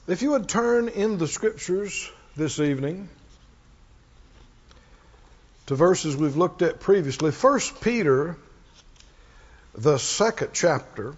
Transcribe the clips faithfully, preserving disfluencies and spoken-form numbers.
If you would turn in the scriptures this evening to verses we've looked at previously, First Peter, the second chapter.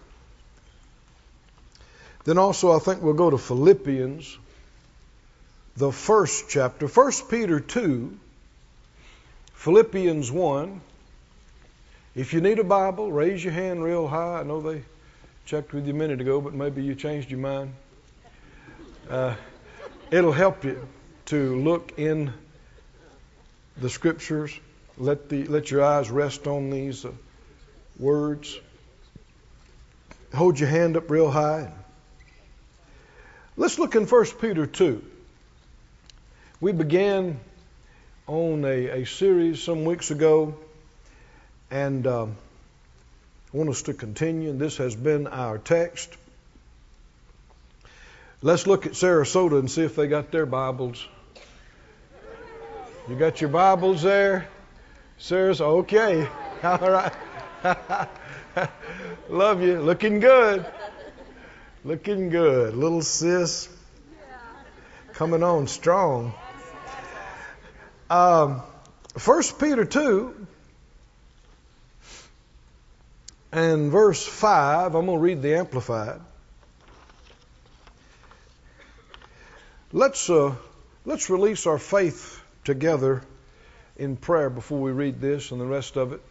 Then also I think we'll go to Philippians, the first chapter. First Peter two, Philippians one. If you need a Bible, raise your hand real high. I know they checked with you a minute ago, but maybe you changed your mind. Uh, it'll help you to look in the scriptures. Let the let your eyes rest on these uh, words. Hold your hand up real high. Let's look in First Peter two. We began on a, a series some weeks ago, and um, I want us to continue, and this has been our text. Let's look at Sarasota and see if they got their Bibles. You got your Bibles there? Sarasota, okay. All right. Love you. Looking good. Looking good. Little sis. Coming on strong. Um, First Peter two and verse five. I'm going to read the Amplified. Let's uh, let's release our faith together in prayer before we read this and the rest of it.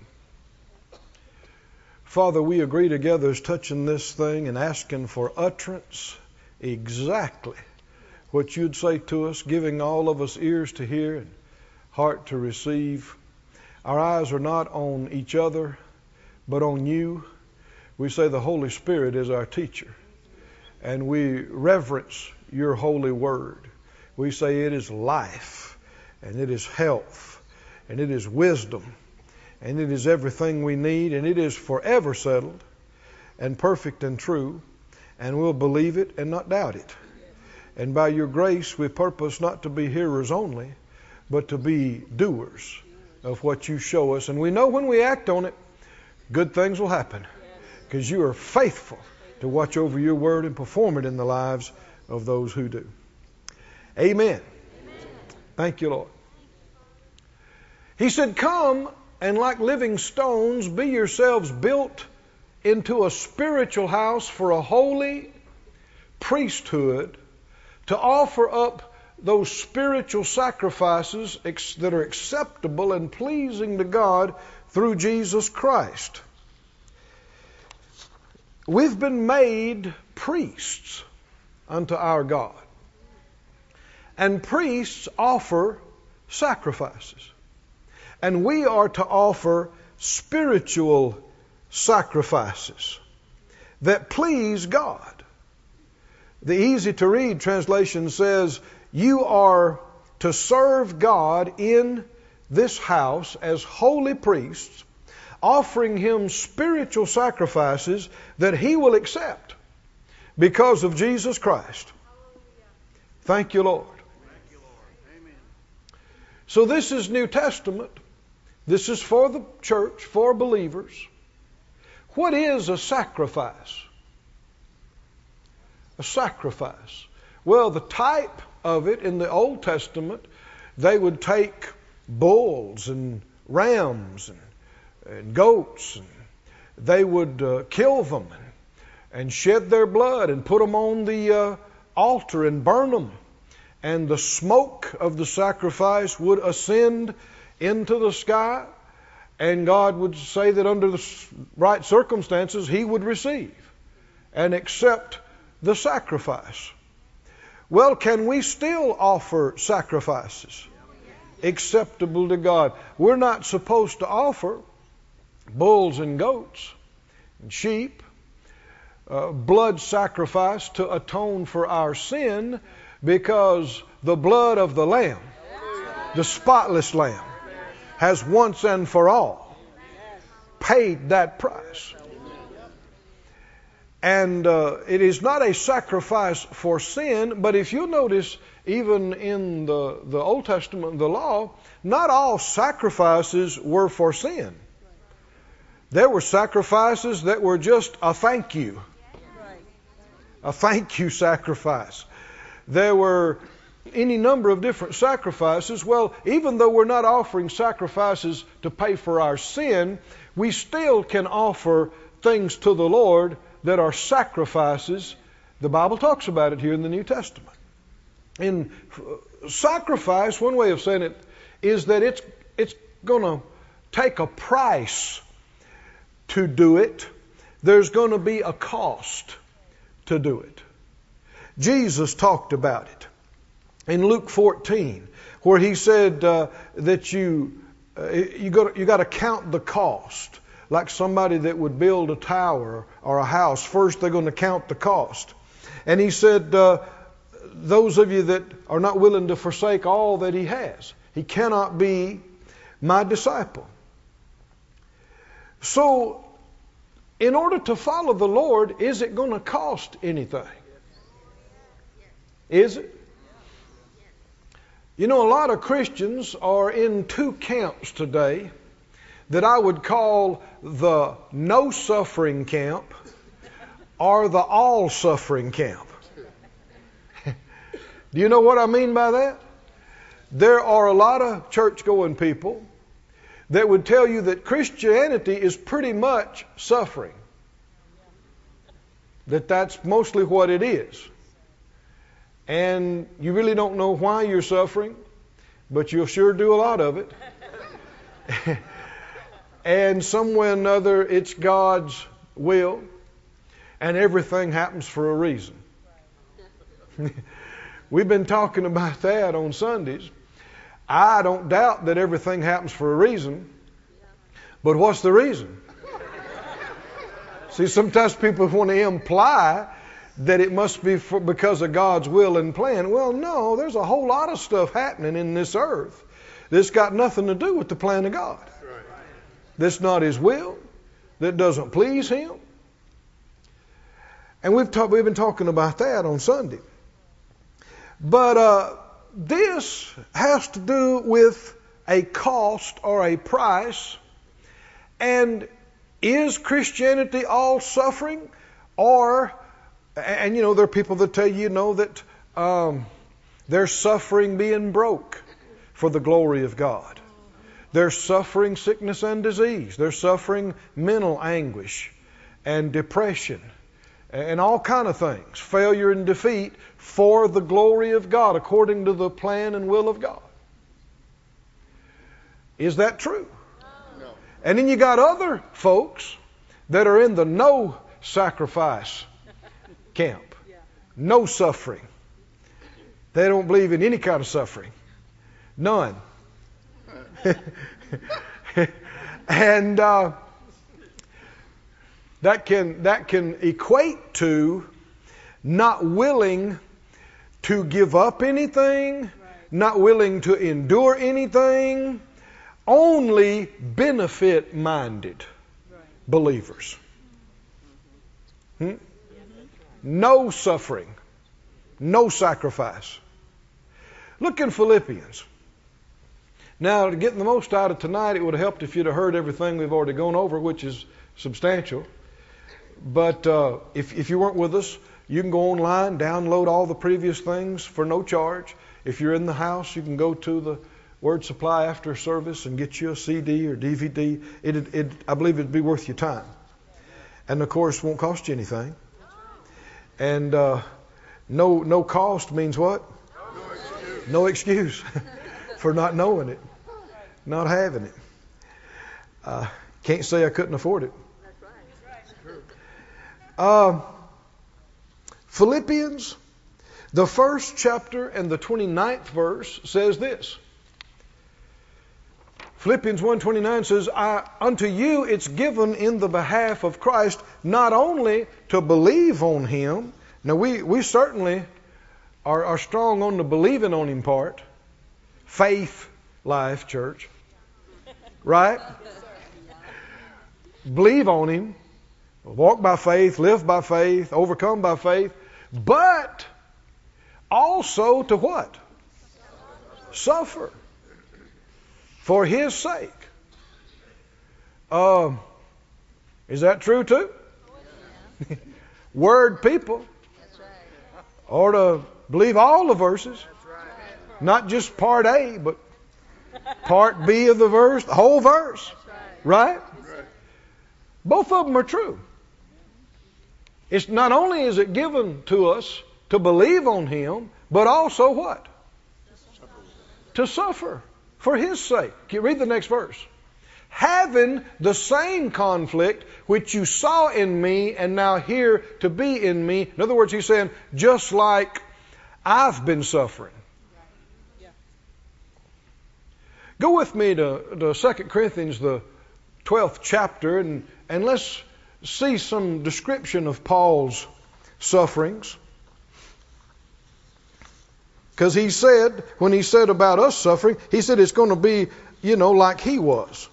Father, we agree together as touching this thing and asking for utterance exactly what you'd say to us, giving all of us ears to hear and heart to receive. Our eyes are not on each other, but on you. We say the Holy Spirit is our teacher, and we reverence your holy word. We say it is life, and it is health, and it is wisdom, and it is everything we need, and it is forever settled and perfect and true, and we'll believe it and not doubt it. And by your grace, we purpose not to be hearers only, but to be doers of what you show us. And we know when we act on it, good things will happen, because you are faithful to watch over your word and perform it in the lives of those who do. Amen. Amen. Thank you, Lord. He said, come and like living stones, be yourselves built into a spiritual house for a holy priesthood, to offer up those spiritual sacrifices that are acceptable and pleasing to God through Jesus Christ. We've been made priests unto our God. And priests offer sacrifices. And we are to offer spiritual sacrifices that please God. The easy to read translation says, you are to serve God in this house as holy priests, offering Him spiritual sacrifices that He will accept because of Jesus Christ. Thank you, Lord. Thank you, Lord. Amen. So this is New Testament. This is for the church, for believers. What is a sacrifice? A sacrifice. Well, the type of it in the Old Testament, they would take bulls and rams and, and goats, and they would uh, kill them and, and shed their blood and put them on the uh, altar and burn them. And the smoke of the sacrifice would ascend into the sky, and God would say that under the right circumstances, He would receive and accept the sacrifice. Well, can we still offer sacrifices acceptable to God? We're not supposed to offer bulls and goats and sheep, uh, blood sacrifice to atone for our sin, because the blood of the Lamb, the spotless Lamb, has once and for all paid that price. And uh, it is not a sacrifice for sin, but if you notice, even in the, the Old Testament, the law, not all sacrifices were for sin. There were sacrifices that were just a thank you. A thank you sacrifice. there were any number of different sacrifices. Well, even though we're not offering sacrifices to pay for our sin, we still can offer things to the Lord that are sacrifices. The Bible talks about it here in the New Testament. In sacrifice, one way of saying it is that it's it's going to take a price to do it. There's going to be a cost to do it. Jesus talked about it in Luke fourteen, where he said uh, that you uh, you got you got to count the cost. Like somebody that would build a tower or a house, first they're going to count the cost. And he said, uh, those of you that are not willing to forsake all that he has, he cannot be my disciple. So, in order to follow the Lord, is it going to cost anything? Is it? You know, a lot of Christians are in two camps today that I would call the no suffering camp or the all suffering camp. Do you know what I mean by that? There are a lot of church-going people that would tell you that Christianity is pretty much suffering. That that's mostly what it is. And you really don't know why you're suffering, but you'll sure do a lot of it. And some way or another, it's God's will, and everything happens for a reason. We've been talking about that on Sundays. I don't doubt that everything happens for a reason, but what's the reason? See, sometimes people want to imply that it must be for, because of God's will and plan. Well, no, there's a whole lot of stuff happening in this earth that's got nothing to do with the plan of God. That's not His will, that doesn't please Him. And we've talk, we've been talking about that on Sunday. But uh, this has to do with a cost or a price. And is Christianity all suffering? Or, and you know, there are people that tell you, you know, that um, they're suffering being broke for the glory of God. They're suffering sickness and disease. They're suffering mental anguish and depression and all kind of things. Failure and defeat for the glory of God according to the plan and will of God. Is that true? No. And then you got other folks that are in the no sacrifice camp. No suffering. They don't believe in any kind of suffering. None. And uh, that can that can equate to not willing to give up anything, right. Not willing to endure anything, only benefit-minded right. Believers. Hmm? No suffering, no sacrifice. Look in Philippians. Now, to get the most out of tonight, it would have helped if you'd have heard everything we've already gone over, which is substantial. But uh, if, if you weren't with us, you can go online, download all the previous things for no charge. If you're in the house, you can go to the Word Supply after service and get you a C D or D V D. It, it, I believe it'd be worth your time. And, of course, won't cost you anything. And uh, no, no cost means what? No excuse. No excuse. For not knowing it, not having it. Uh, can't say I couldn't afford it. Uh, Philippians, the first chapter and the twenty-ninth verse says this. Philippians one twenty-nine says, I, unto you it's given in the behalf of Christ not only to believe on Him. Now we, we certainly are, are strong on the believing on Him part. Faith life, church. Right? Believe on Him. Walk by faith, live by faith, overcome by faith. But also to what? Suffer. For His sake. Um, is that true too? Word people ought to Believe all the verses. Not just part A, but part B of the verse, the whole verse. Right? Both of them are true. It's not only is it given to us to believe on Him, but also what? To suffer for His sake. Can you read the next verse? Having the same conflict which you saw in me and now hear to be in me. In other words, he's saying, just like I've been suffering. Go with me to, to Second Corinthians, the twelfth chapter, and, and let's see some description of Paul's sufferings. Because he said, when he said about us suffering, he said it's going to be, you know, like he was.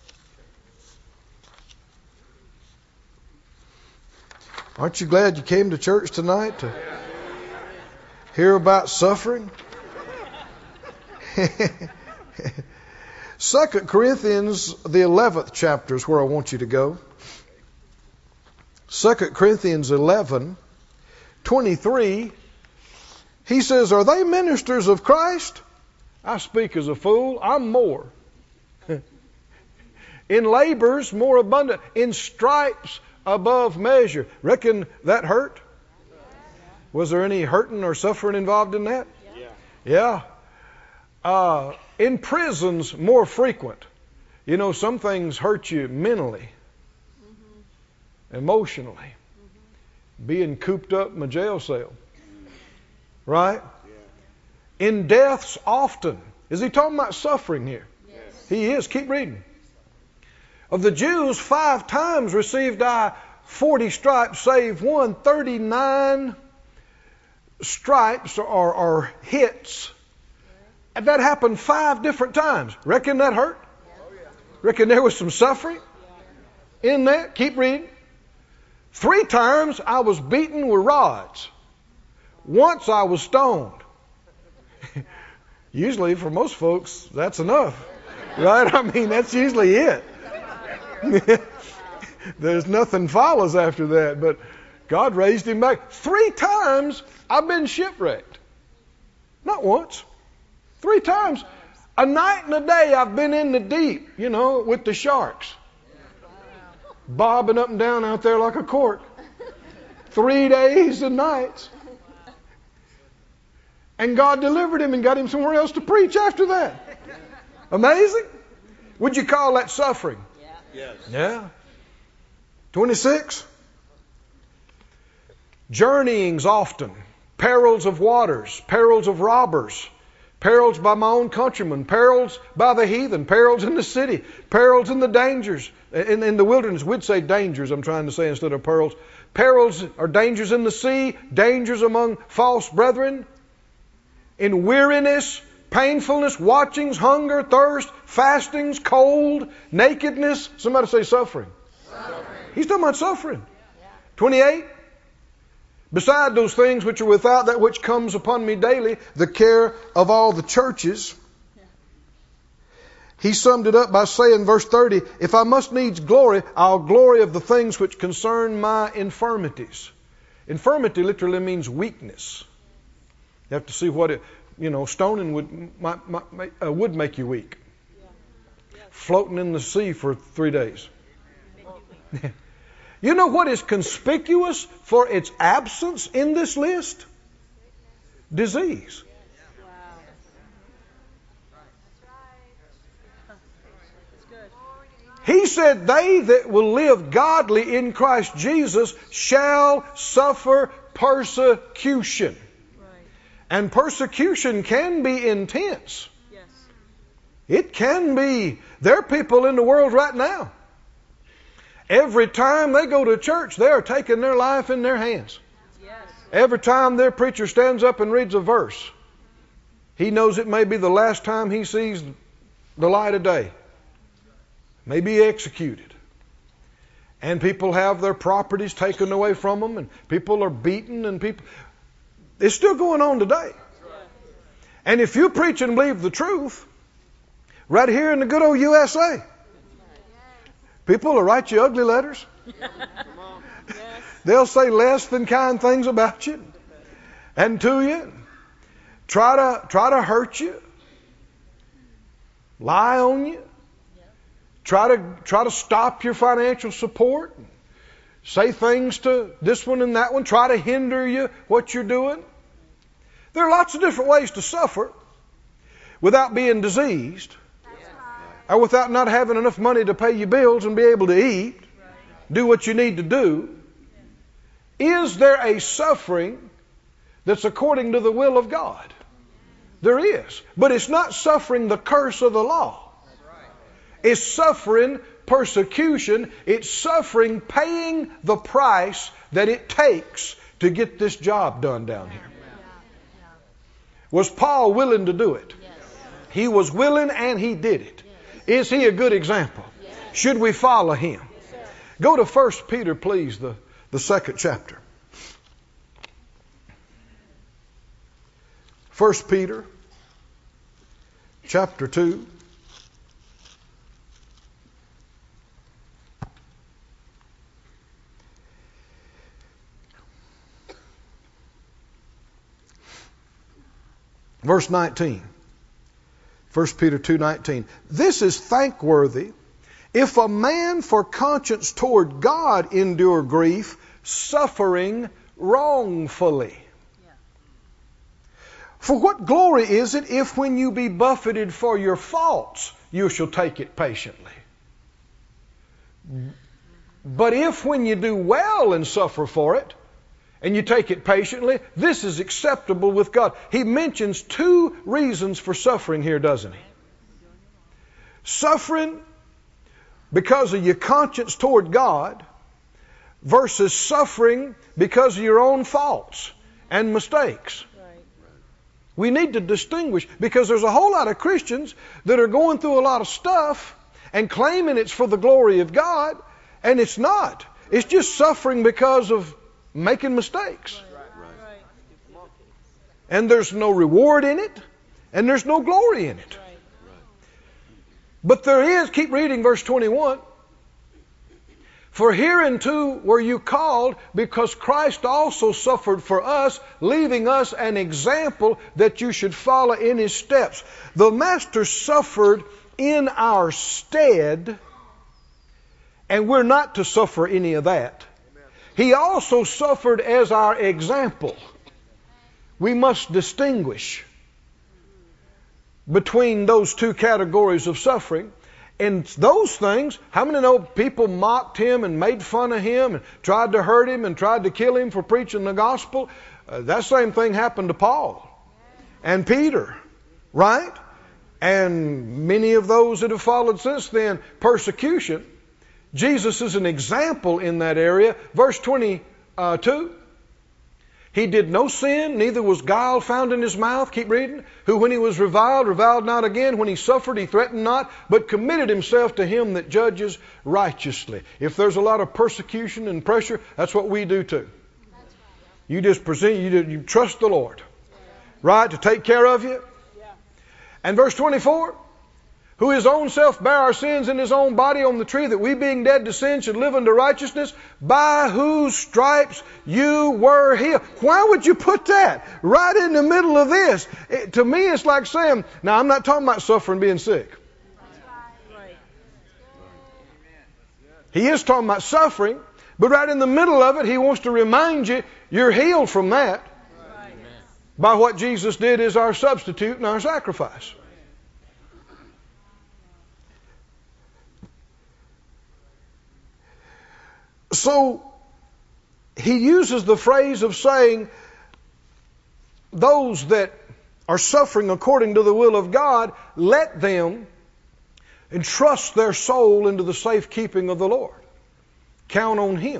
Aren't you glad you came to church tonight to hear about suffering? Second Corinthians, the eleventh chapter is where I want you to go. Second Corinthians eleven, twenty-three. He says, are they ministers of Christ? I speak as a fool. I'm more. In labors more abundant. In stripes above measure. Reckon that hurt? Was there any hurting or suffering involved in that? Yeah. Yeah. Uh, in prisons more frequent. You know, some things hurt you mentally, mm-hmm. emotionally. Mm-hmm. Being cooped up in a jail cell. Right? Yeah. In deaths often. Is he talking about suffering here? Yes. He is. Keep reading. Of the Jews, five times received I forty stripes, save one. Thirty-nine stripes or, or hits. And that happened five different times. Reckon that hurt? Reckon there was some suffering in that? Keep reading. Three times I was beaten with rods. Once I was stoned. Usually for most folks, that's enough. Right? I mean, that's usually it. There's nothing follows after that. But God raised him back. Three times I've been shipwrecked. Not once. Three times. A night and a day I've been in the deep, you know, with the sharks. Bobbing up and down out there like a cork. Three days and nights. And God delivered him and got him somewhere else to preach after that. Amazing? Would you call that suffering? Yeah. Yes. Yeah. twenty-six. Journeyings often. Perils of waters. Perils of robbers. Perils by my own countrymen. Perils by the heathen. Perils in the city. Perils in the dangers. In, in the wilderness. We'd say dangers, I'm trying to say, instead of perils. Perils or dangers in the sea. Dangers among false brethren. In weariness, painfulness, watchings, hunger, thirst, fastings, cold, nakedness. Somebody say suffering. Suffering. He's talking about suffering. Yeah. twenty-eight. Beside those things which are without, that which comes upon me daily, the care of all the churches. Yeah. He summed it up by saying, verse thirty, if I must needs glory, I'll glory of the things which concern my infirmities. Infirmity literally means weakness. You have to see what it, you know, stoning would might, might, uh, would make you weak. Yeah. Floating in the sea for three days. You know what is conspicuous for its absence in this list? Disease. Wow. He said, they that will live godly in Christ Jesus shall suffer persecution. And persecution can be intense. Yes. It can be. There are people in the world right now. Every time they go to church, they are taking their life in their hands. Yes. Every time their preacher stands up and reads a verse, he knows it may be the last time he sees the light of day. May be executed. And people have their properties taken away from them, and people are beaten, and people... It's still going on today. And if you preach and believe the truth, right here in the good old U S A, people will write you ugly letters. They'll say less than kind things about you. and to you, try to try to hurt you, lie on you, try to try to stop your financial support, say things to this one and that one, try to hinder you what you're doing. There are lots of different ways to suffer without being diseased, or without not having enough money to pay your bills and be able to eat, do what you need to do. Is there a suffering that's according to the will of God? There is. But it's not suffering the curse of the law. It's suffering persecution. It's suffering paying the price that it takes to get this job done down here. Was Paul willing to do it? He was willing and he did it. Is he a good example? Should we follow him? Go to First Peter, please, the, the second chapter. First Peter, chapter two. Verse nineteen. First Peter two nineteen. This is thankworthy if a man for conscience toward God endure grief, suffering wrongfully. Yeah. For what glory is it if when you be buffeted for your faults, you shall take it patiently? But if when you do well and suffer for it, and you take it patiently, this is acceptable with God. He mentions two reasons for suffering here, doesn't he? Suffering because of your conscience toward God versus suffering because of your own faults and mistakes. We need to distinguish, because there's a whole lot of Christians that are going through a lot of stuff and claiming it's for the glory of God, and it's not. It's just suffering because of making mistakes. And there's no reward in it, and there's no glory in it. But there is, keep reading verse twenty-one. For hereunto were you called, because Christ also suffered for us, leaving us an example that you should follow in his steps. The Master suffered in our stead, and we're not to suffer any of that. He also suffered as our example. We must distinguish between those two categories of suffering. And those things, how many know people mocked him and made fun of him and tried to hurt him and tried to kill him for preaching the gospel? Uh, that same thing happened to Paul and Peter, right? And many of those that have followed since then, persecution. Jesus is an example in that area. Verse twenty-two. He did no sin, neither was guile found in his mouth. Keep reading. Who when he was reviled, reviled not again. When he suffered, he threatened not, but committed himself to him that judges righteously. If there's a lot of persecution and pressure, that's what we do too. You just present, you, you trust the Lord, right, to take care of you. And verse twenty-four. Who his own self bare our sins in his own body on the tree, that we being dead to sin should live unto righteousness, by whose stripes you were healed. Why would you put that right in the middle of this? It, to me, it's like saying, now I'm not talking about suffering being sick. He is talking about suffering, but right in the middle of it, he wants to remind you, you're healed from that by what Jesus did as our substitute and our sacrifice. So he uses the phrase of saying those that are suffering according to the will of God, let them entrust their soul into the safekeeping of the Lord. Count on him.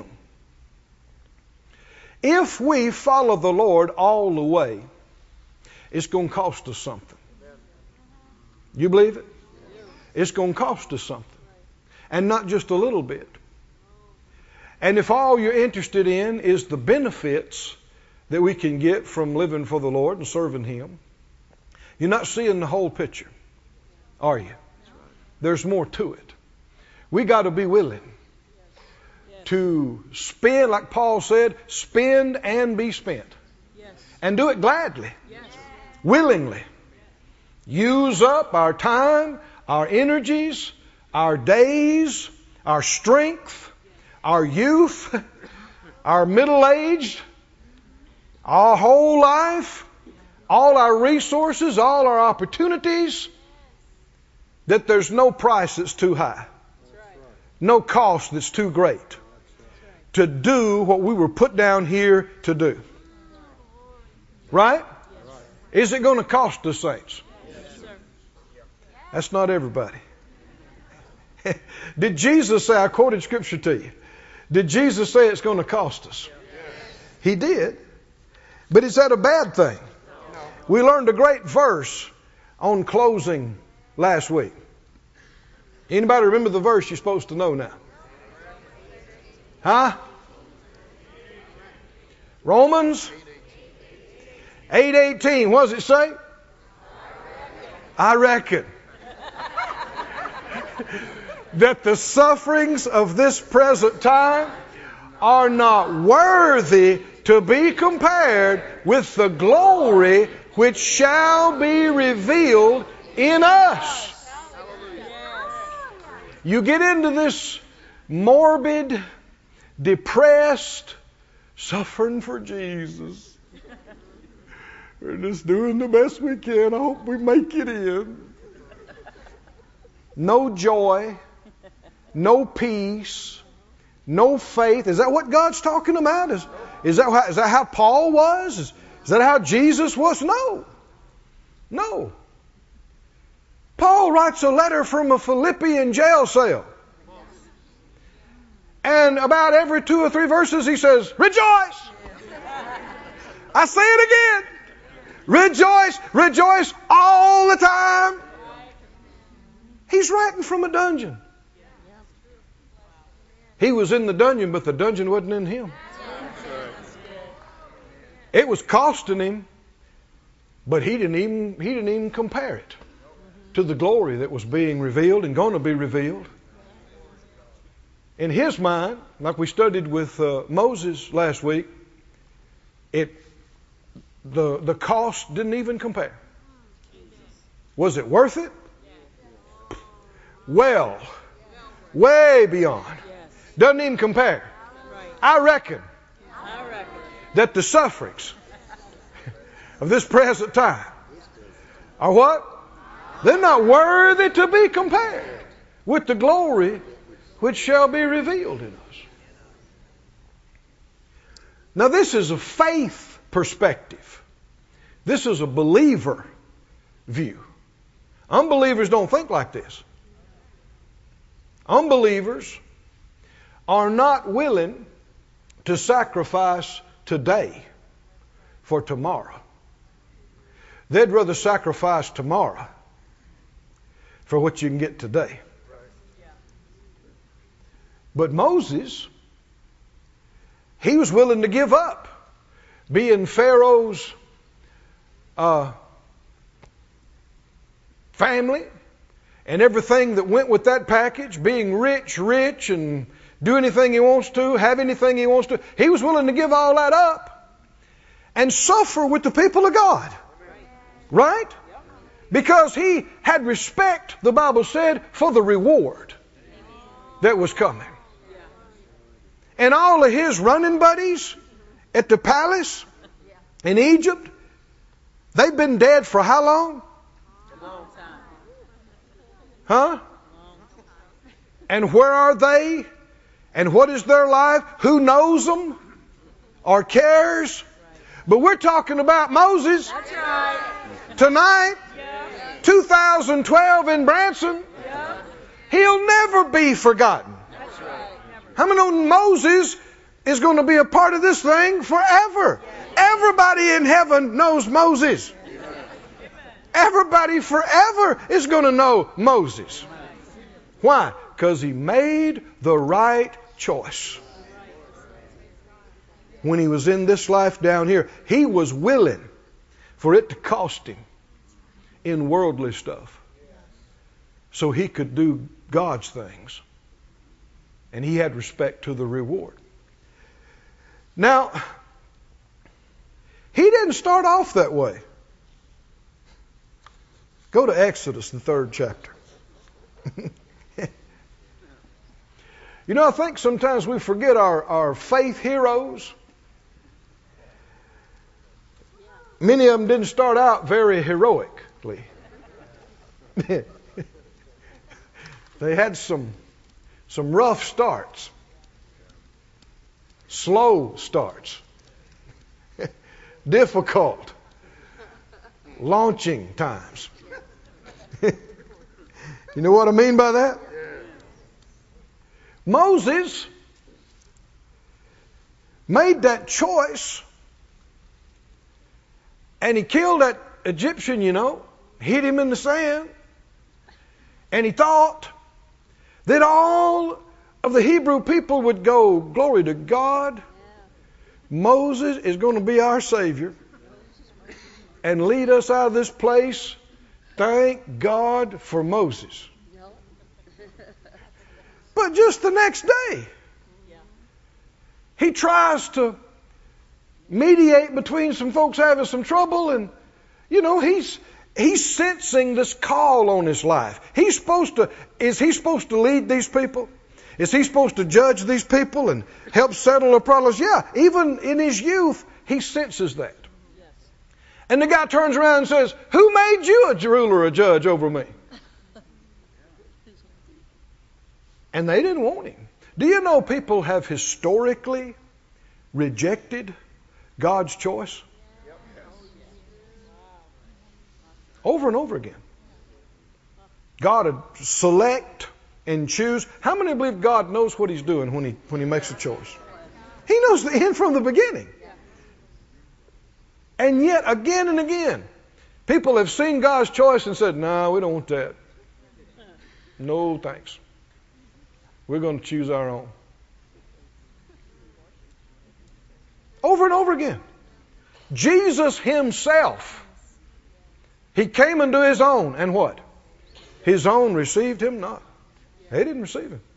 If we follow the Lord all the way, it's going to cost us something. You believe it? It's going to cost us something. And not just a little bit. And if all you're interested in is the benefits that we can get from living for the Lord and serving him, you're not seeing the whole picture, are you? There's more to it. We got to be willing to spend, like Paul said, spend and be spent. And do it gladly, willingly. Use up our time, our energies, our days, our strength, our youth, our middle age, our whole life, all our resources, all our opportunities, that there's no price that's too high, no cost that's too great to do what we were put down here to do. Right? Is it going to cost us, saints? That's not everybody. Did Jesus say, I quoted scripture to you, did Jesus say it's going to cost us? He did. But is that a bad thing? We learned a great verse on closing last week. Anybody remember the verse you're supposed to know now? Huh? Romans eight eighteen. What does it say? I reckon that the sufferings of this present time are not worthy to be compared with the glory which shall be revealed in us. You get into this morbid, depressed, suffering for Jesus. We're just doing the best we can. I hope we make it in. No joy, no peace, no faith. Is that what God's talking about? Is, is, that, how, is that how Paul was? Is, is that how Jesus was? No. No. Paul writes a letter from a Philippian jail cell. And about every two or three verses he says, rejoice! I say it again. Rejoice, rejoice all the time. He's writing from a dungeon. He was in the dungeon, but the dungeon wasn't in him. It was costing him, but he didn't even, he didn't even compare it to the glory that was being revealed and going to be revealed. In his mind, like we studied with uh, Moses last week, it the the cost didn't even compare. Was it worth it? Well, way beyond. Doesn't even compare. I reckon that the sufferings of this present time are what? They're not worthy to be compared with the glory which shall be revealed in us. Now this is a faith perspective. This is a believer view. Unbelievers don't think like this. Unbelievers are not willing to sacrifice today for tomorrow. They'd rather sacrifice tomorrow for what you can get today. But Moses, he was willing to give up being Pharaoh's uh, family and everything that went with that package, being rich, rich, and do anything he wants to, have anything he wants to. He was willing to give all that up and suffer with the people of God. Right? Because he had respect, the Bible said, for the reward that was coming. And all of his running buddies at the palace in Egypt, they've been dead for how long? A long time. Huh? And where are they? And what is their life? Who knows them or cares? But we're talking about Moses. That's right. Tonight, Yeah. two thousand twelve in Branson. Yeah. He'll never be forgotten. That's right. How many know Moses is going to be a part of this thing forever? Everybody in heaven knows Moses. Everybody forever is going to know Moses. Why? Because he made the right choice. When he was in this life down here, he was willing for it to cost him in worldly stuff so he could do God's things. And he had respect to the reward. Now, He didn't start off that way. Go to Exodus, the third chapter. You know, I think sometimes we forget our, our faith heroes. Many of them didn't start out very heroically. They had some, some rough starts, slow starts, difficult launching times. You know what I mean by that? Moses made that choice, and he killed that Egyptian, you know, hit him in the sand, and he thought that all of the Hebrew people would go, glory to God, Moses is going to be our Savior and lead us out of this place. Thank God for Moses. But just the next day, he tries to mediate between some folks having some trouble, and you know, he's he's sensing this call on his life. He's supposed to is he supposed to lead these people? Is he supposed to judge these people and help settle their problems? Yeah, even in his youth, he senses that. And the guy turns around and says, "Who made you a ruler or a judge over me?" And they didn't want him. Do you know people have historically rejected God's choice? Over and over again. God would select and choose. How many believe God knows what He's doing when He when He makes a choice? He knows the end from the beginning. And yet, again and again, people have seen God's choice and said, "No, we don't want that. No, thanks. We're going to choose our own." Over and over again. Jesus Himself, He came unto His own, and what? His own received Him not. They didn't receive Him.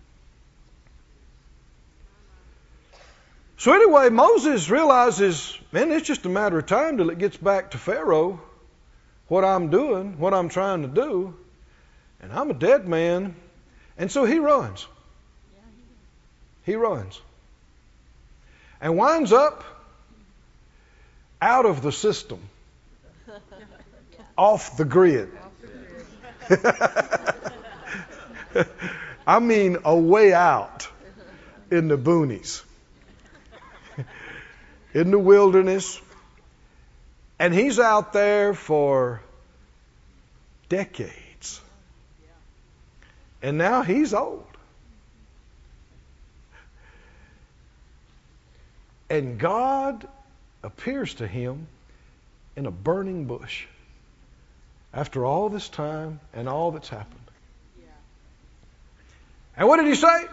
So anyway, Moses realizes, man, it's just a matter of time till it gets back to Pharaoh, what I'm doing, what I'm trying to do, and I'm a dead man. And so he runs. He runs. And winds up out of the system. Off the grid. I mean, a way out in the boonies. In the wilderness. And he's out there for decades. And now he's old. And God appears to him in a burning bush after all this time and all that's happened. And what did he say?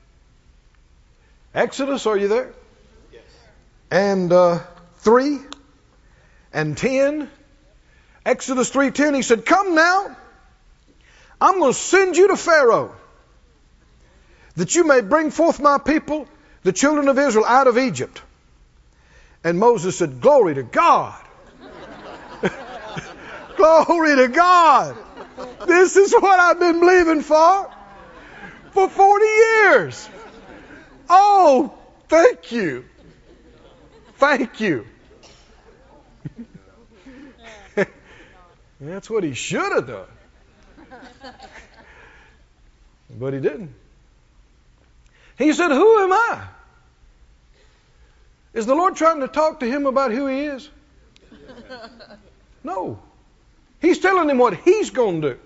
Exodus, are you there? Yes. And uh, three and ten. Exodus three ten, he said, "Come now, I'm going to send you to Pharaoh, that you may bring forth my people, the children of Israel, out of Egypt." And Moses said, "Glory to God." Glory to God. This is what I've been believing for for forty years. Oh, thank you. Thank you. That's what he should have done. But he didn't. He said, "Who am I?" Is the Lord trying to talk to him about who he is? No. He's telling him what he's going to do.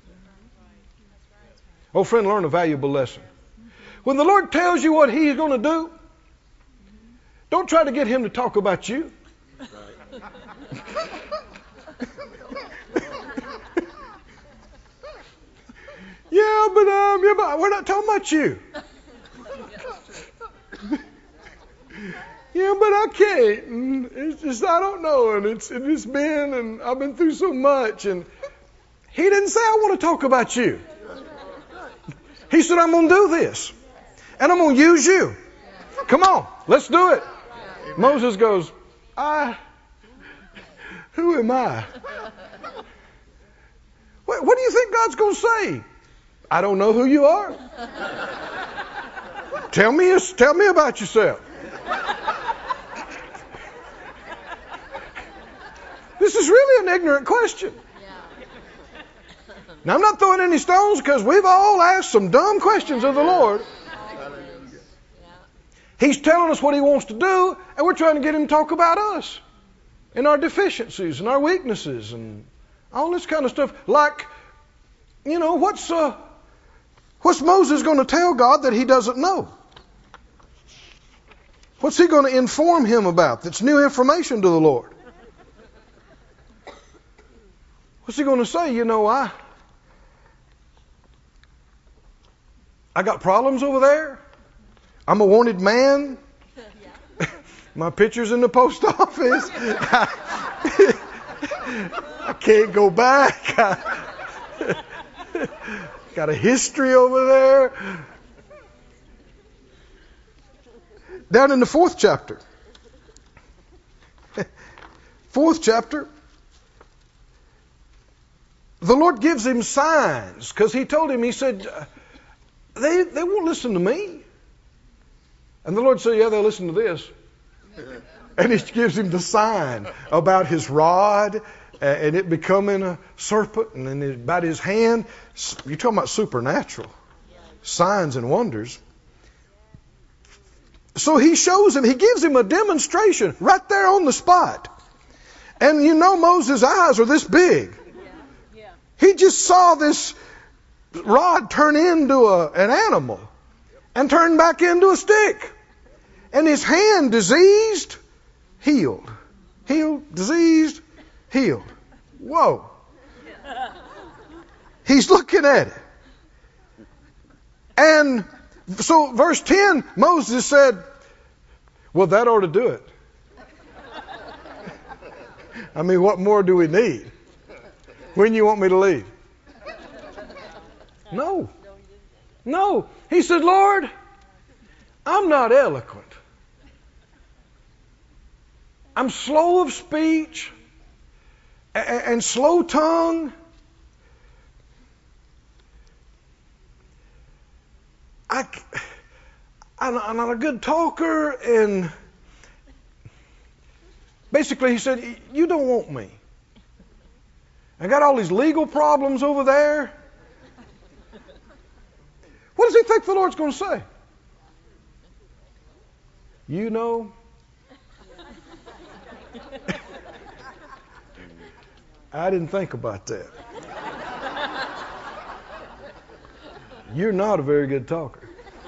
Oh, friend, learn a valuable lesson. When the Lord tells you what he's going to do, don't try to get him to talk about you. Yeah, but um, yeah, but we're not talking about you. Yeah, but I can't. And it's just I don't know, and it's it's been, and I've been through so much. And he didn't say I want to talk about you. He said I'm going to do this, and I'm going to use you. Come on, let's do it. Moses goes, I who am I? What, what do you think God's going to say? I don't know who you are. Tell me, tell me about yourself. This is really an ignorant question. Now, I'm not throwing any stones because we've all asked some dumb questions of the Lord. He's telling us what He wants to do, and we're trying to get Him to talk about us and our deficiencies and our weaknesses and all this kind of stuff. Like, you know, what's uh, what's Moses going to tell God that he doesn't know? What's he going to inform him about that's new information to the Lord? What's he going to say? You know, I I got problems over there. I'm a wanted man. My picture's in the post office. I, I can't go back. I, got a history over there. Down in the fourth chapter. Fourth chapter. The Lord gives him signs because He told him, He said, they, they won't listen to me. And the Lord said, yeah, they'll listen to this. And He gives him the sign about His rod and it becoming a serpent and then about His hand. You're talking about supernatural signs and wonders. So He shows him, He gives him a demonstration right there on the spot. And you know Moses' eyes are this big. He just saw this rod turn into a, an animal and turn back into a stick. And his hand diseased, healed. Healed, diseased, healed. Whoa. He's looking at it. And so verse ten, Moses said, well, that ought to do it. I mean, what more do we need? When you want me to leave? No. No. He said, Lord, I'm not eloquent. I'm slow of speech and, and slow tongue. I, I'm not a good talker. And basically he said, you don't want me. I got all these legal problems over there. What does he think the Lord's going to say? You know, I didn't think about that. You're not a very good talker.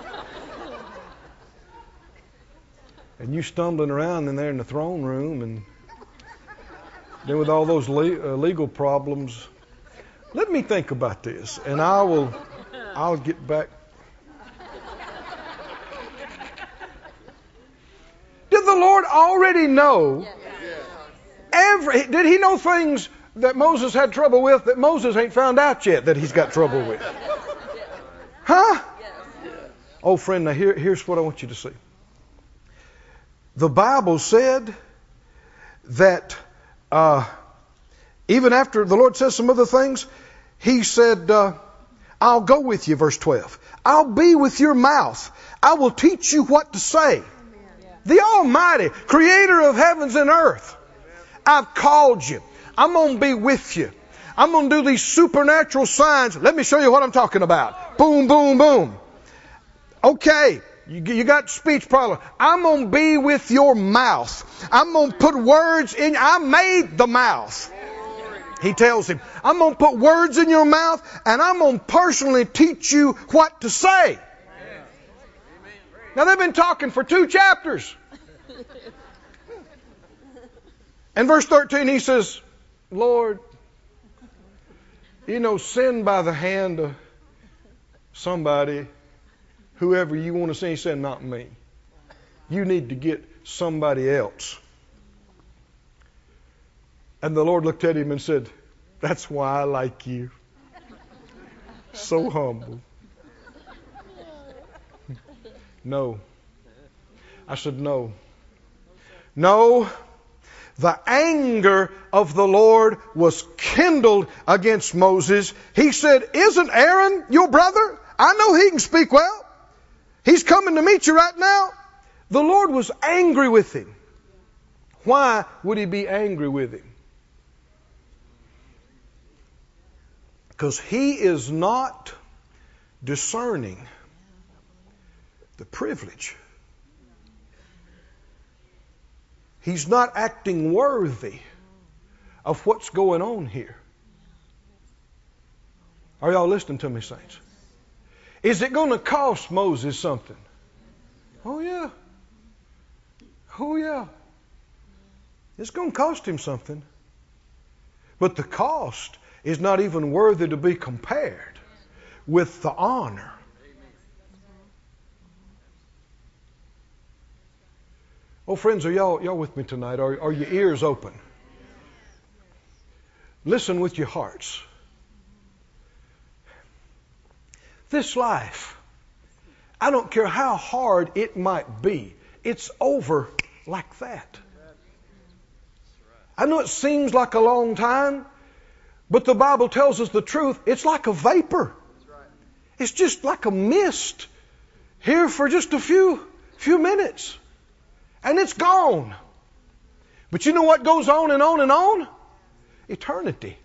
And you stumbling around in there in the throne room and then with all those le- uh, legal problems. Let me think about this and I will I'll get back. Did the Lord already know every did He know things that Moses had trouble with that Moses ain't found out yet that he's got trouble with? Huh? Oh, friend, now here, here's what I want you to see. The Bible said that uh, even after the Lord says some other things, He said, uh, I'll go with you, verse twelve. I'll be with your mouth. I will teach you what to say. The Almighty, Creator of heavens and earth. I've called you. I'm going to be with you. I'm going to do these supernatural signs. Let me show you what I'm talking about. Boom, boom, boom. Okay, you, you got speech problem. I'm going to be with your mouth. I'm going to put words in. I made the mouth. He tells him, I'm going to put words in your mouth and I'm going to personally teach you what to say. Now they've been talking for two chapters. And verse thirteen, he says, Lord, you know, send by the hand of somebody, whoever you want to send. He said, not me. You need to get somebody else. And the Lord looked at him and said, that's why I like you. So humble. No. I said, no. No. the anger of the Lord was kindled against Moses. He said, isn't Aaron your brother? I know he can speak well. He's coming to meet you right now. The Lord was angry with him. Why would he be angry with him? Because he is not discerning the privilege. He's not acting worthy of what's going on here. Are y'all listening to me, saints? Is it going to cost Moses something? Oh, yeah. Oh, yeah. It's going to cost him something. But the cost is not even worthy to be compared with the honor. Oh, friends, are y'all, y'all with me tonight? Are, are your ears open? Listen with your hearts. This life, I don't care how hard it might be, it's over like that. I know it seems like a long time, but the Bible tells us the truth. It's like a vapor. It's just like a mist here for just a few, few minutes. And it's gone. But you know what goes on and on and on? Eternity.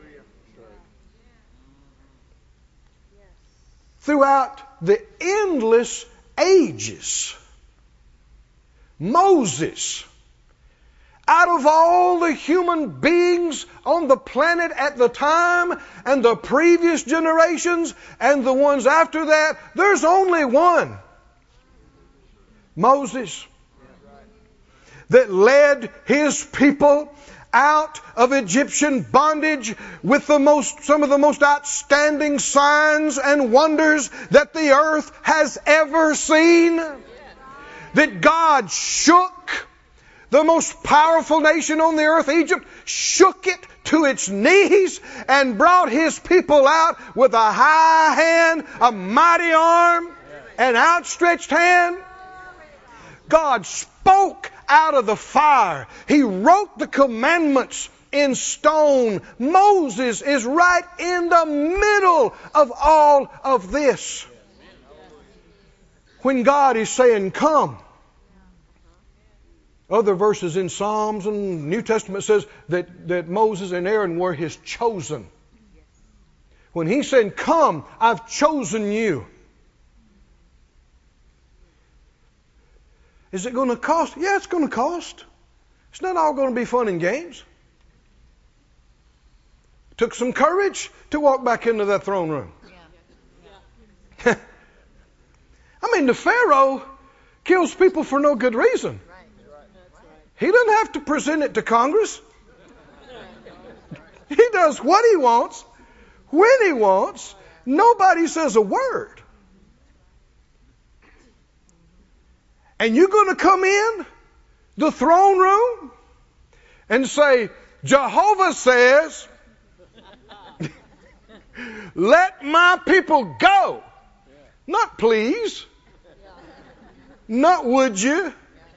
Throughout the endless ages, Moses, out of all the human beings on the planet at the time and the previous generations and the ones after that, there's only one. Moses. That led his people out of Egyptian bondage with the most, some of the most outstanding signs and wonders that the earth has ever seen. That God shook the most powerful nation on the earth, Egypt, shook it to its knees and brought his people out with a high hand, a mighty arm, an outstretched hand. God spoke out of the fire. He wrote the commandments in stone. Moses is right in the middle of all of this. When God is saying, come. Other verses in Psalms and New Testament says that, that Moses and Aaron were his chosen. When he said, come, I've chosen you. Is it going to cost? Yeah, it's going to cost. It's not all going to be fun and games. It took some courage to walk back into that throne room. Yeah. I mean, the Pharaoh kills people for no good reason. He doesn't have to present it to Congress. He does what he wants, when he wants. Nobody says a word. And you're going to come in the throne room and say, Jehovah says, let my people go. Not please. Not would you.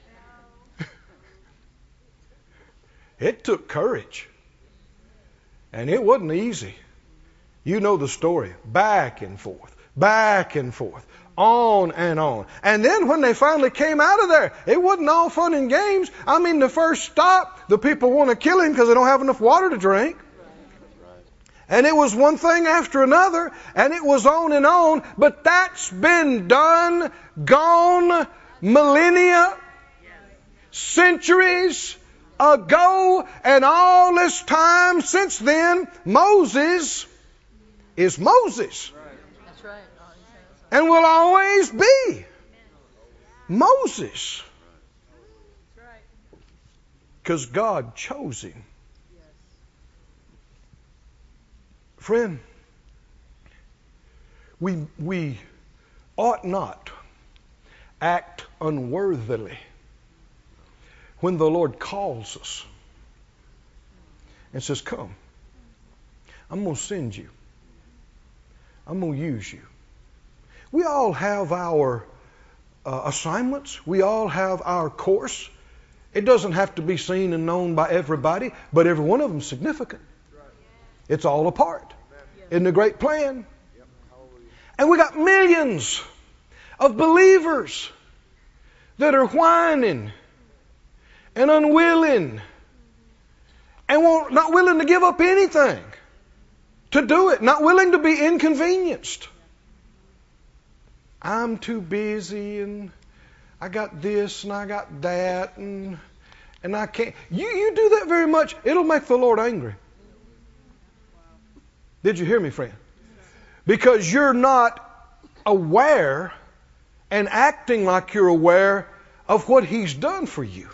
It took courage. And it wasn't easy. You know the story. Back and forth. Back and forth. On and on. And then when they finally came out of there, it wasn't all fun and games. I mean, the first stop, the people want to kill him because they don't have enough water to drink. And it was one thing after another, and it was on and on. But that's been done, gone, millennia, centuries ago, and all this time since then, Moses is Moses. That's right. And will always be Moses. Because God chose him. Friend, we, we ought not act unworthily when the Lord calls us and says, come, I'm going to send you. I'm going to use you. We all have our uh, assignments. We all have our course It doesn't have to be seen and known by everybody, but every one of them is significant. It's all a part in the great plan. And we got millions of believers that are whining and unwilling and won't, not willing to give up anything to do it, not willing to be inconvenienced. I'm too busy and I got this and I got that and and I can't. You, you do that very much, it'll make the Lord angry. Did you hear me, friend? Because you're not aware and acting like you're aware of what He's done for you.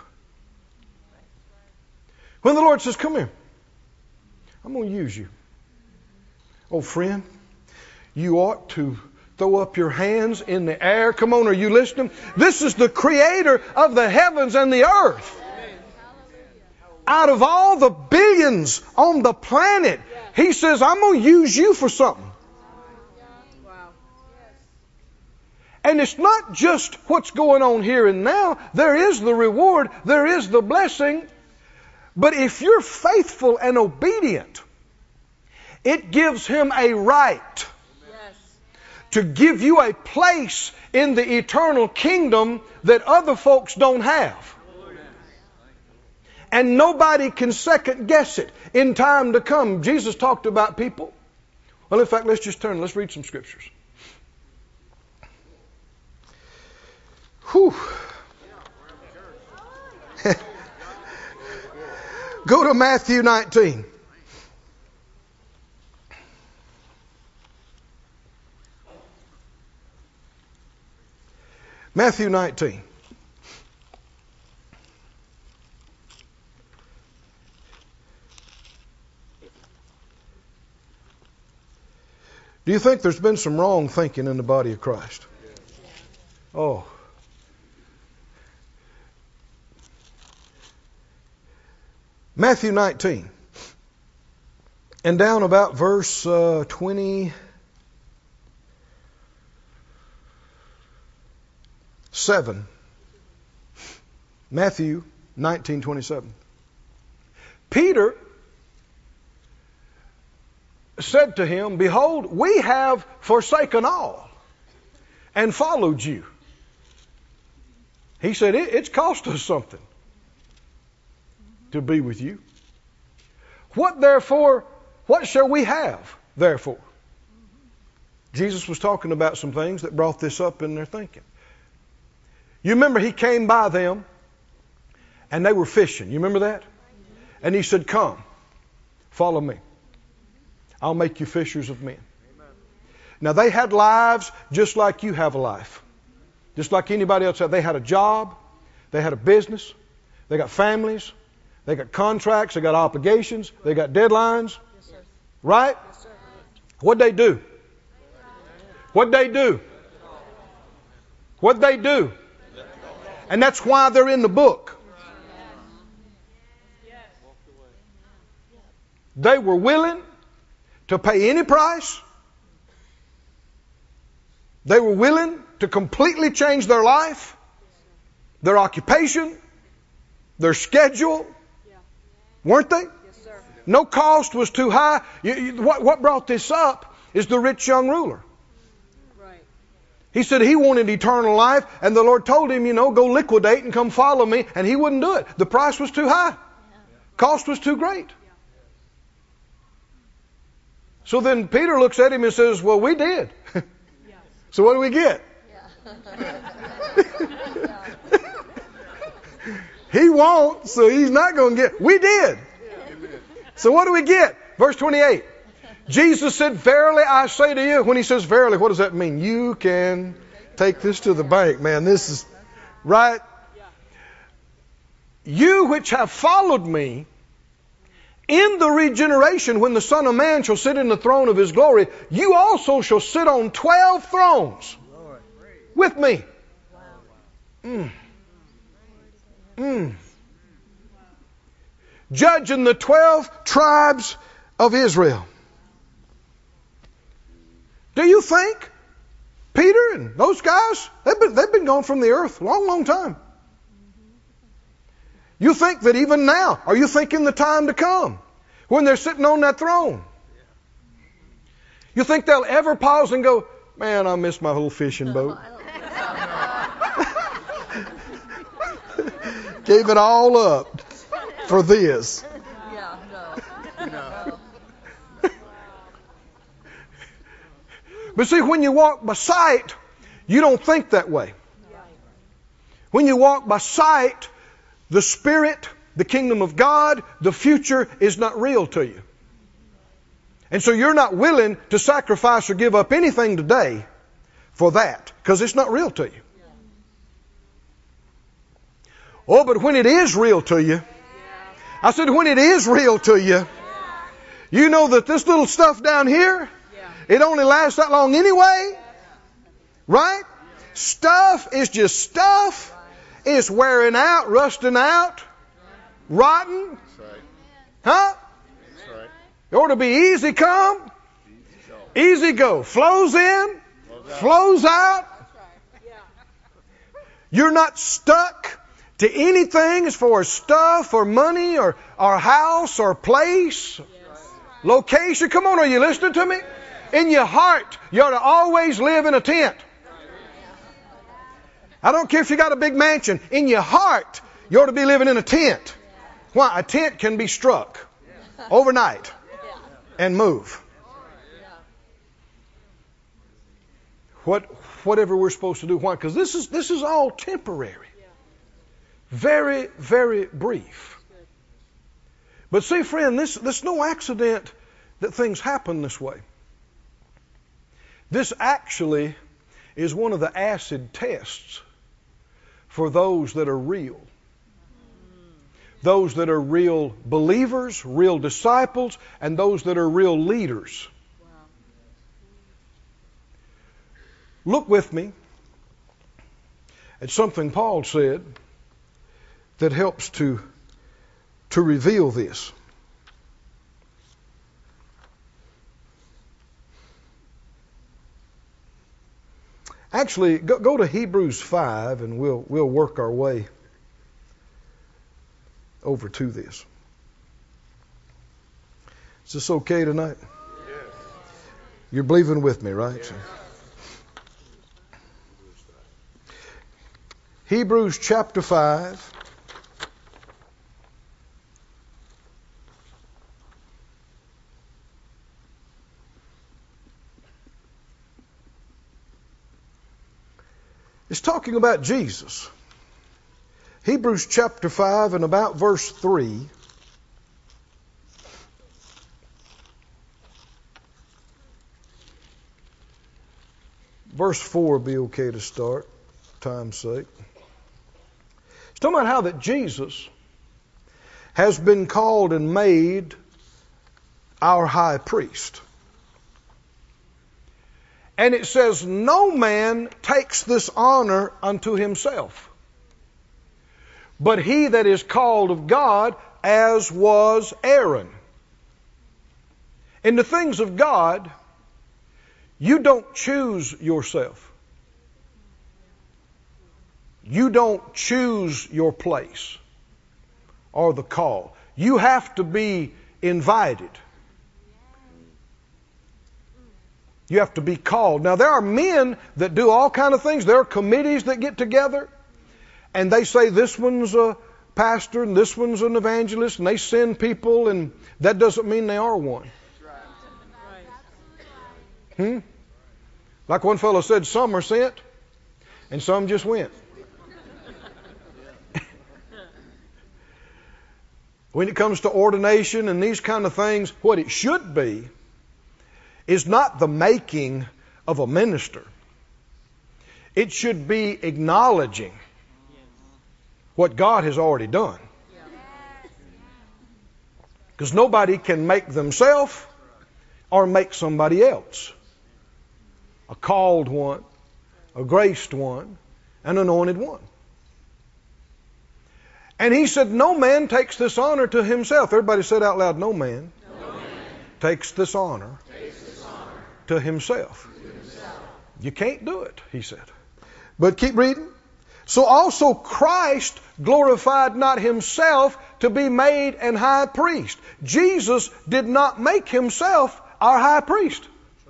When the Lord says, come here, I'm going to use you. Oh, friend, you ought to throw up your hands in the air. Come on, are you listening? This is the Creator of the heavens and the earth. Out of all the billions on the planet, He says, I'm going to use you for something. And it's not just what's going on here and now. There is the reward. There is the blessing. But if you're faithful and obedient, it gives Him a right to give you a place in the eternal kingdom that other folks don't have. And nobody can second guess it in time to come. Jesus talked about people. Well, in fact, let's just turn. Let's read some scriptures. Whew. Go to Matthew nineteen. Matthew nineteen. Do you think there's been some wrong thinking in the body of Christ? Oh. Matthew nineteen. And down about verse uh, twenty-seven. Matthew nineteen twenty-seven. Peter said to him, behold, we have forsaken all and followed you. He said, it, it's cost us something to be with you. What therefore, what shall we have therefore? Jesus was talking about some things that brought this up in their thinking. You remember He came by them and they were fishing. You remember that? And He said, come, follow me. I'll make you fishers of men. Amen. Now they had lives just like you have a life. Just like anybody else had. They had a job. They had a business. They got families. They got contracts. They got obligations. They got deadlines. Yes, sir. Right? Yes, sir. What'd they do? What'd they do? What'd they do? And that's why they're in the book. They were willing to pay any price. They were willing to completely change their life, their occupation, their schedule. Weren't they? Yes, sir. No cost was too high. You, you, what, what brought this up is the rich young ruler. Right. He said he wanted eternal life, and the Lord told him, you know, go liquidate and come follow me, and he wouldn't do it. The price was too high. Yeah. Cost was too great. So then Peter looks at him and says, well, we did. Yeah. So what do we get? Yeah. He won't, so he's not going to get. We did. Yeah. So what do we get? Verse twenty-eight. Jesus said, verily I say to you. When He says verily, what does that mean? You can take this to the bank, man. This is right. You which have followed me, in the regeneration, when the Son of Man shall sit in the throne of His glory, you also shall sit on twelve thrones with me. Mm. Mm. Judging the twelve tribes of Israel. Do you think Peter and those guys, they've been, they've been gone from the earth a long, long time. You think that even now, are you thinking the time to come when they're sitting on that throne? You think they'll ever pause and go, man, I miss my whole fishing boat. Gave it all up for this. Yeah, no. No. But see, when you walk by sight, you don't think that way. When you walk by sight, the Spirit, the kingdom of God, the future is not real to you. And so you're not willing to sacrifice or give up anything today for that, because it's not real to you. Oh, but when it is real to you, I said when it is real to you, you know that this little stuff down here, it only lasts that long anyway. Right? Stuff is just stuff. It's wearing out, rusting out, rotten. Huh? It ought to be easy come, easy go. Flows in, flows out. You're not stuck to anything as far as stuff or money or, or house or place, location. Come on, are you listening to me? In your heart, you ought to always live in a tent. I don't care if you got a big mansion. In your heart, you ought to be living in a tent. Why? A tent can be struck overnight and move. What, whatever we're supposed to do. Why? Because this is, this is all temporary. Very, very brief. But see, friend, this, this is no accident that things happen this way. This actually is one of the acid tests for those that are real. Those that are real believers, real disciples, and those that are real leaders. Look with me at something Paul said that helps to, to reveal this. Actually, go, go to Hebrews five and we'll, we'll work our way over to this. Is this okay tonight? Yes. You're believing with me, right? Yes. Hebrews chapter five. It's talking about Jesus. Hebrews chapter five and about verse three. Verse four would be okay to start, time's sake. It's talking about how that Jesus has been called and made our high priest. And it says, no man takes this honor unto himself, but he that is called of God, as was Aaron. In the things of God, you don't choose yourself. You don't choose your place or the call. You have to be invited. You have to be called. Now, there are men that do all kind of things. There are committees that get together, and they say this one's a pastor and this one's an evangelist, and they send people, and that doesn't mean they are one. Hmm? Like one fellow said, some are sent, and some just went. When it comes to ordination and these kind of things, what it should be is not the making of a minister. It should be acknowledging what God has already done. Because nobody can make themselves or make somebody else. A called one, a graced one, an anointed one. And he said, no man takes this honor to himself. Everybody said out loud, no man, no man takes this honor, takes this honor to himself. To himself. You can't do it, he said. But keep reading. So also Christ glorified not himself to be made an high priest. Jesus did not make himself our high priest.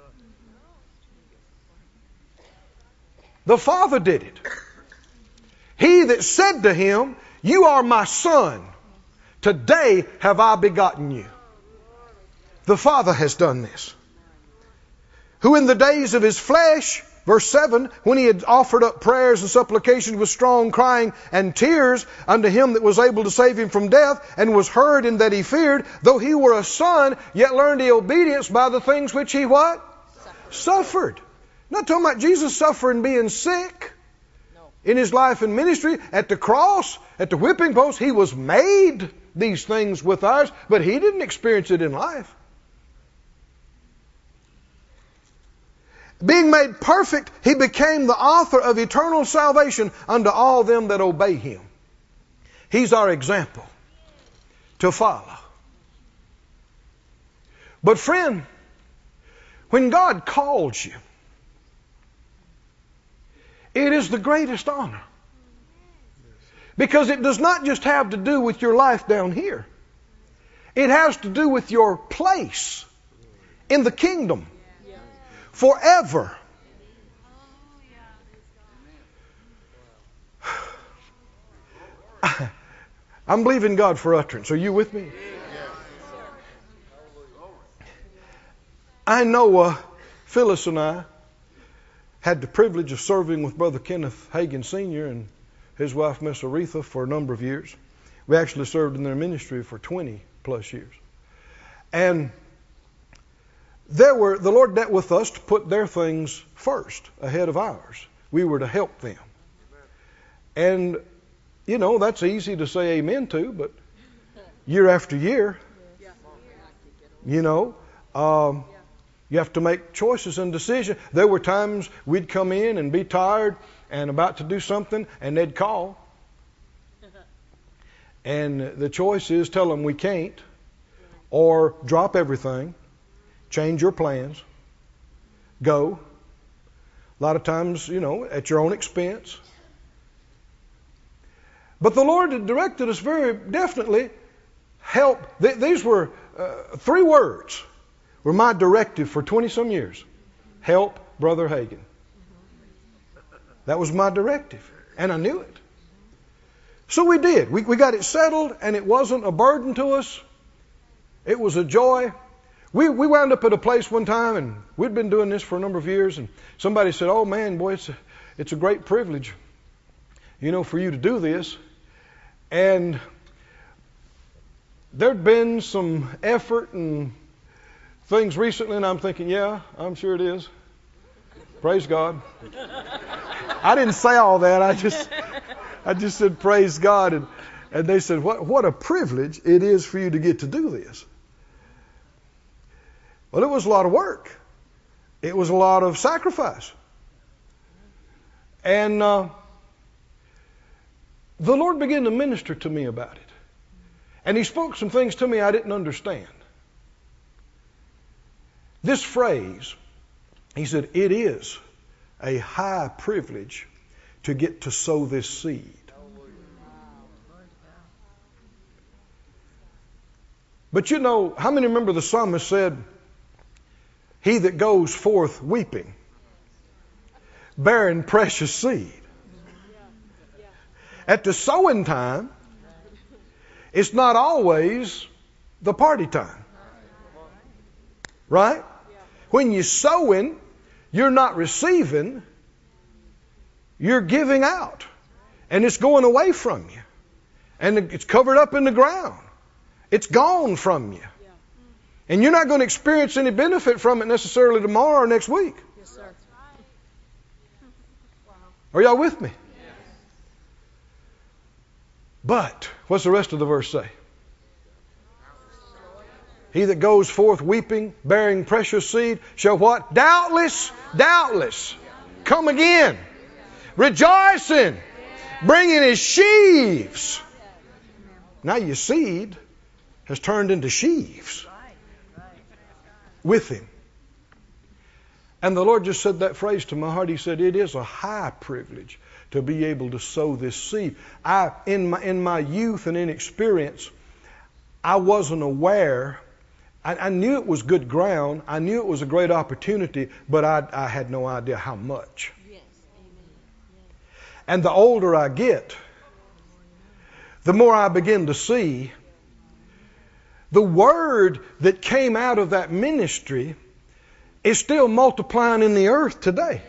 The Father did it. He that said to him, "You are my Son. Today have I begotten you." The Father has done this. Who in the days of his flesh, verse seven, when he had offered up prayers and supplications with strong crying and tears unto him that was able to save him from death, and was heard in that he feared, though he were a son, yet learned he obedience by the things which he what? Suffered. Suffered. Not talking about Jesus suffering being sick. No. In his life and ministry. At the cross, at the whipping post, he was made these things with ours, but he didn't experience it in life. Being made perfect, he became the author of eternal salvation unto all them that obey him. He's our example to follow. But friend, when God calls you, it is the greatest honor. Because it does not just have to do with your life down here. It has to do with your place in the kingdom forever. I'm believing God for utterance. Are you with me? I know uh, Phyllis and I had the privilege of serving with Brother Kenneth Hagin Senior and his wife, Miss Aretha, for a number of years. We actually served in their ministry for twenty plus years. And there were, the Lord dealt with us to put their things first, ahead of ours. We were to help them. And, you know, that's easy to say amen to, but year after year, you know, um, you have to make choices and decisions. There were times we'd come in and be tired and about to do something, and they'd call. And the choice is tell them we can't, or drop everything, change your plans, go. A lot of times, you know, at your own expense. But the Lord had directed us very definitely, help. Th- these were uh, three words were my directive for twenty-some years. Help Brother Hagin. That was my directive. And I knew it. So we did. We, we got it settled, and it wasn't a burden to us. It was a joy. We we wound up at a place one time, and we'd been doing this for a number of years, and somebody said, "Oh man, boy, it's a, it's a great privilege, you know, for you to do this." And there'd been some effort and things recently, and I'm thinking, yeah, I'm sure it is. Praise God. I didn't say all that. I just I just said, praise God. And, and they said, what, what a privilege it is for you to get to do this. Well, it was a lot of work. It was a lot of sacrifice. And uh, the Lord began to minister to me about it. And He spoke some things to me I didn't understand. This phrase, He said, it is a high privilege to get to sow this seed. But you know, how many remember the psalmist said, he that goes forth weeping, bearing precious seed. At the sowing time, it's not always the party time. Right? When you're sowing, you're not receiving, you're giving out. And it's going away from you. And it's covered up in the ground. It's gone from you. And you're not going to experience any benefit from it necessarily tomorrow or next week. Yes, sir. Are y'all with me? Yes. But, what's the rest of the verse say? He that goes forth weeping, bearing precious seed, shall what? Doubtless, doubtless, come again, rejoicing, bringing his sheaves. Now your seed has turned into sheaves with him. And the Lord just said that phrase to my heart. He said, it is a high privilege to be able to sow this seed. I, in my, in my youth and inexperience, I wasn't aware. I, I knew it was good ground. I knew it was a great opportunity, but I, I had no idea how much. Yes. Amen. And the older I get, the more I begin to see the word that came out of that ministry is still multiplying in the earth today.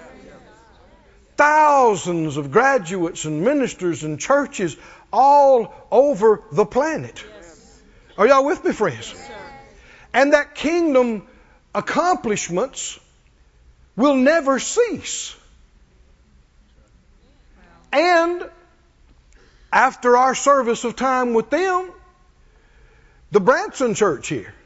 Thousands of graduates and ministers and churches all over the planet. Are y'all with me, friends? And that kingdom accomplishments will never cease. And after our service of time with them, the Branson Church here,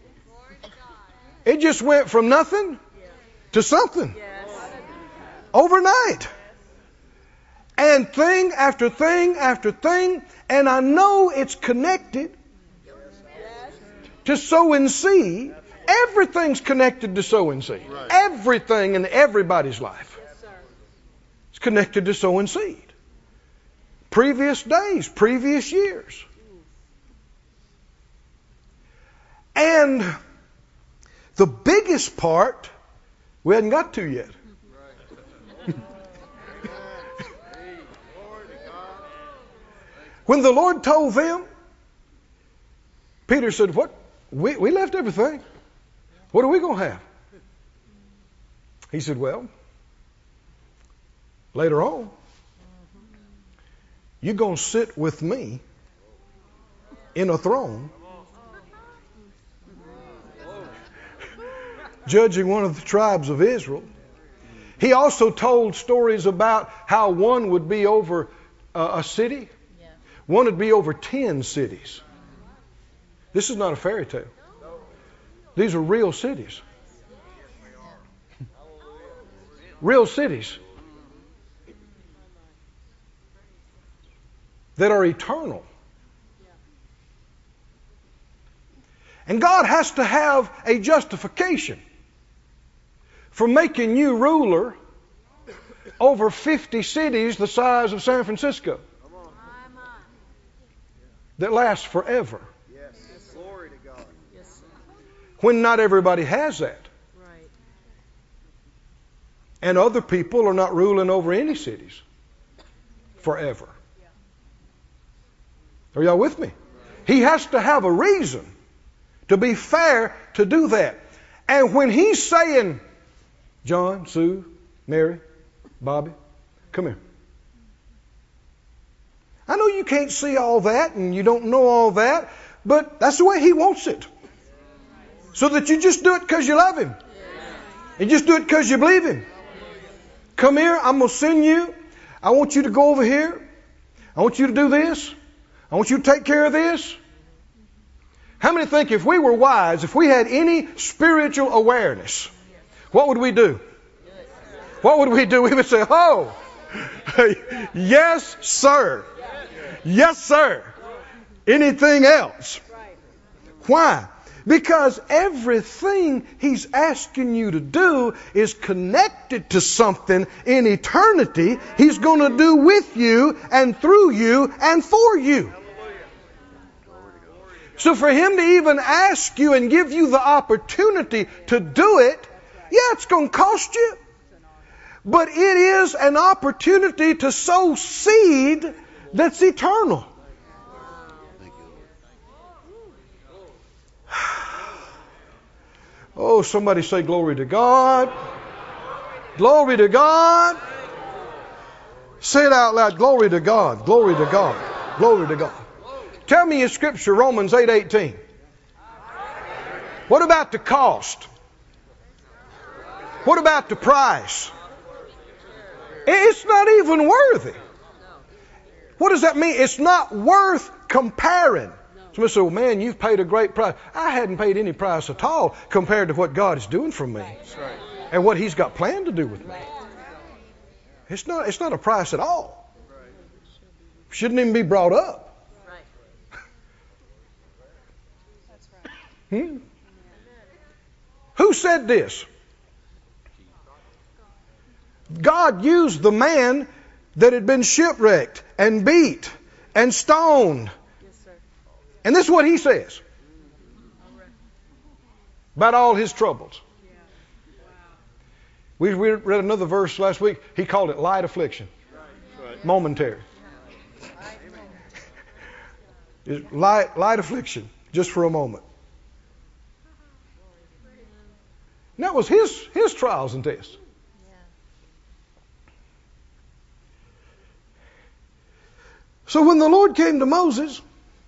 it just went from nothing to something overnight. And thing after thing after thing. And I know it's connected to sow and seed. Everything's connected to sow and seed. Everything in everybody's life is connected to sow and seed. Previous days, previous years. And the biggest part we hadn't got to yet. When the Lord told them, Peter said, what? We, we left everything. What are we going to have? He said, well, later on, you're going to sit with me in a throne, judging one of the tribes of Israel. He also told stories about how one would be over uh, a city. One would be over ten cities. This is not a fairy tale. These are real cities. Real cities that are eternal. And God has to have a justification for making you ruler over fifty cities the size of San Francisco that lasts forever. Yes. Glory to God. Yes, When not everybody has that. right. And other people are not ruling over any cities forever. Are y'all with me? He has to have a reason to be fair to do that. And when he's saying, John, Sue, Mary, Bobby, come here. I know you can't see all that and you don't know all that, but that's the way he wants it. So that you just do it because you love him. And just do it because you believe him. Come here, I'm going to send you. I want you to go over here. I want you to do this. I want you to take care of this. How many think if we were wise, if we had any spiritual awareness, what would we do? What would we do? We would say, oh, yes, sir. Yes, sir. Anything else? Why? Because everything he's asking you to do is connected to something in eternity he's going to do with you and through you and for you. So for him to even ask you and give you the opportunity to do it, yeah, it's going to cost you. But it is an opportunity to sow seed that's eternal. Oh, somebody say glory to God. Glory to God. Say it out loud. Glory to God. Glory to God. Glory to God. Tell me in Scripture, Romans eight eighteen. What about the cost? What about the price? It's not even worthy. What does that mean? It's not worth comparing. Somebody said, well, man, you've paid a great price. I hadn't paid any price at all compared to what God is doing for me and what he's got planned to do with me. It's not, it's not a price at all. Shouldn't even be brought up. Hmm? Who said this? God used the man that had been shipwrecked and beat and stoned. And this is what he says about all his troubles. We read another verse last week. He called it light affliction. Momentary. light, light affliction, just for a moment. And that was his, his trials and tests. So when the Lord came to Moses,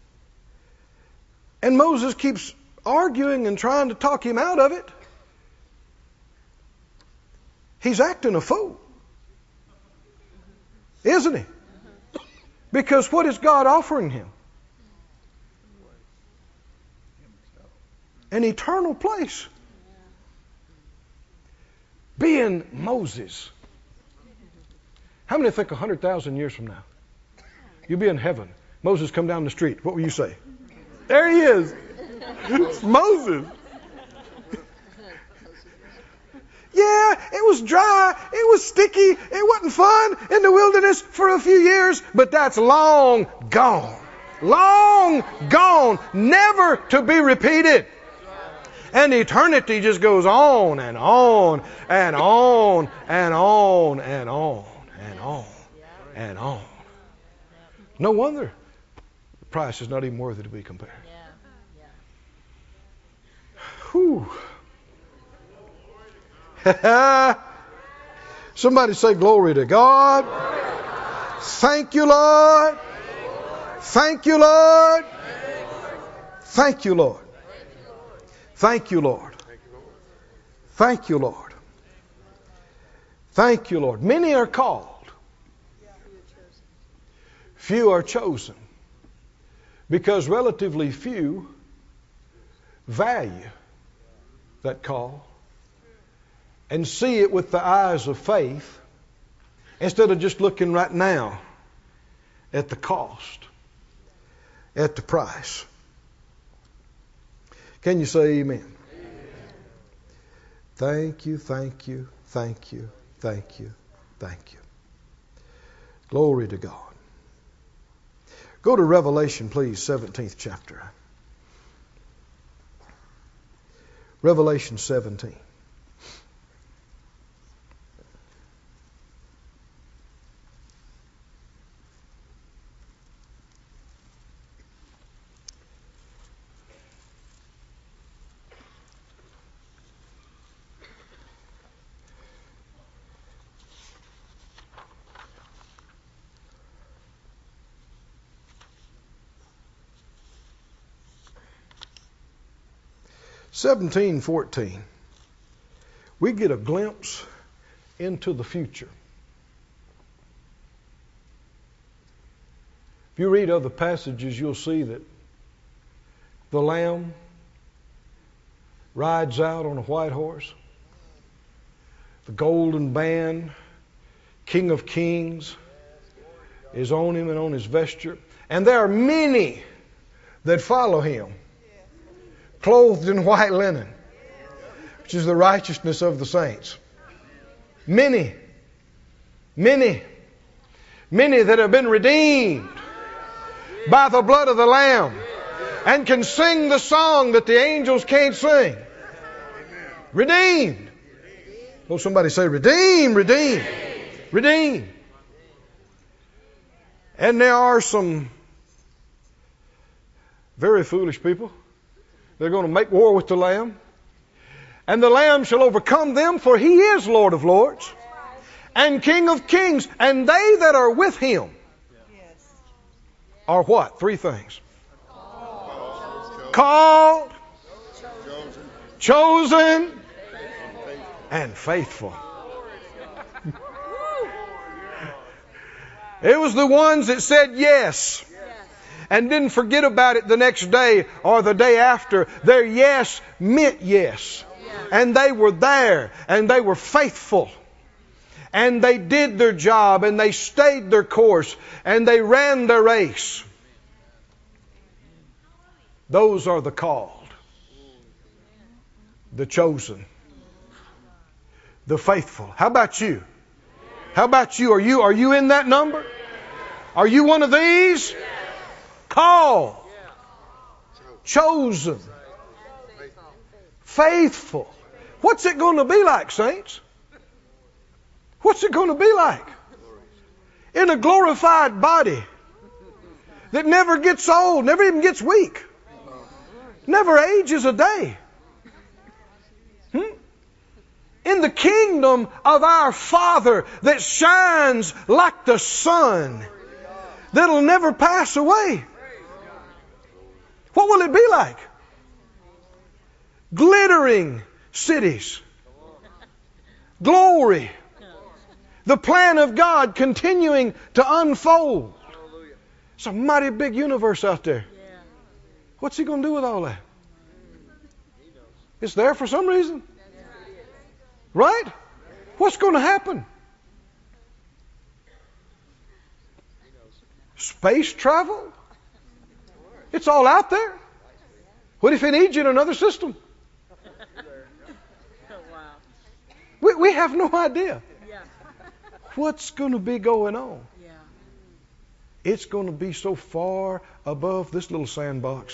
and Moses keeps arguing and trying to talk him out of it, he's acting a fool. Isn't he? Because what is God offering him? An eternal place. Being Moses. How many think one hundred thousand years from now, you'll be in heaven, Moses come down the street, what will you say? There he is. It's Moses. Yeah, it was dry, it was sticky, it wasn't fun in the wilderness for a few years, but that's long gone. Long gone, never to be repeated. And eternity just goes on and on and on and on and on and on and on. No wonder the price is not even worthy to be compared. Whew. Somebody say glory to God. Thank you, Lord. Thank you, Lord. Thank you, Lord. Thank you, Lord. Thank you, Lord. Thank you, Lord. Many are called. Few are chosen. Because relatively few value that call and see it with the eyes of faith instead of just looking right now at the cost, at the price. Can you say amen? Amen? Thank you, thank you, thank you, thank you, thank you. Glory to God. Go to Revelation, please, seventeenth chapter. Revelation seventeen. seventeen fourteen. We get a glimpse into the future. If you read other passages, you'll see that the Lamb rides out on a white horse. The golden band, King of Kings, is on him and on his vesture. And there are many that follow him, clothed in white linen, which is the righteousness of the saints. Many, many, many that have been redeemed by the blood of the Lamb and can sing the song that the angels can't sing. Redeemed. Oh, somebody say redeemed, redeemed, redeemed. And there are some very foolish people. They're going to make war with the Lamb. And the Lamb shall overcome them, for he is Lord of lords and King of kings. And they that are with him are what? Three things. Called, chosen, and faithful. It was the ones that said yes and didn't forget about it the next day or the day after. Their yes meant yes. And they were there and they were faithful. And they did their job and they stayed their course and they ran their race. Those are the called, the chosen, the faithful. How about you? How about you? Are you, are you in that number? Are you one of these? Called, chosen, faithful. What's it going to be like, saints? What's it going to be like? In a glorified body that never gets old, never even gets weak, never ages a day. Hmm? In the kingdom of our Father that shines like the sun, that'll never pass away. What will it be like? Glittering cities. Glory. The plan of God continuing to unfold. It's a mighty big universe out there. What's He going to do with all that? It's there for some reason. Right? What's going to happen? Space travel? It's all out there. What if He needs you in another system? We, we have no idea what's going to be going on. It's going to be so far above this little sandbox.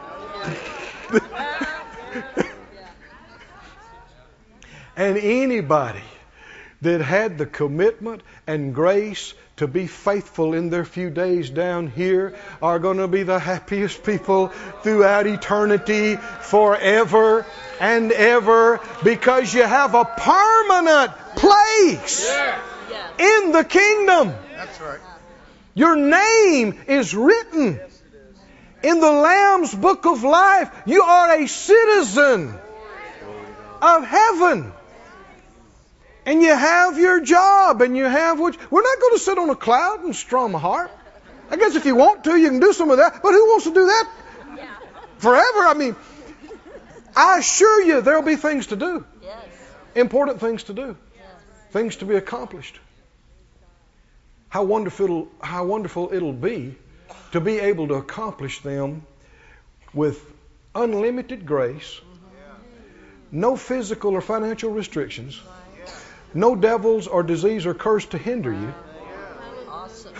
And anybody that had the commitment and grace to be faithful in their few days down here are going to be the happiest people throughout eternity, forever and ever, because you have a permanent place in the kingdom. That's right. Your name is written in the Lamb's book of life. You are a citizen of heaven. And you have your job, and you have what... We're not going to sit on a cloud and strum a harp. I guess if you want to, you can do some of that. But who wants to do that forever? I mean, I assure you there'll be things to do. Important things to do. Things to be accomplished. How wonderful, how wonderful it'll be to be able to accomplish them with unlimited grace, no physical or financial restrictions, no devils or disease or curse to hinder you. Awesome.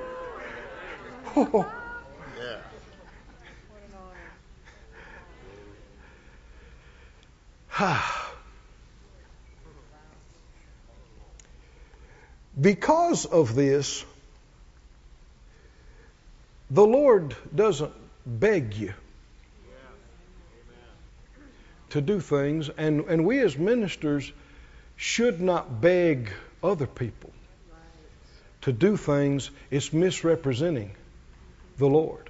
Oh. Because of this, the Lord doesn't beg you to do things, and, and we as ministers should not beg other people to do things. It's misrepresenting the Lord.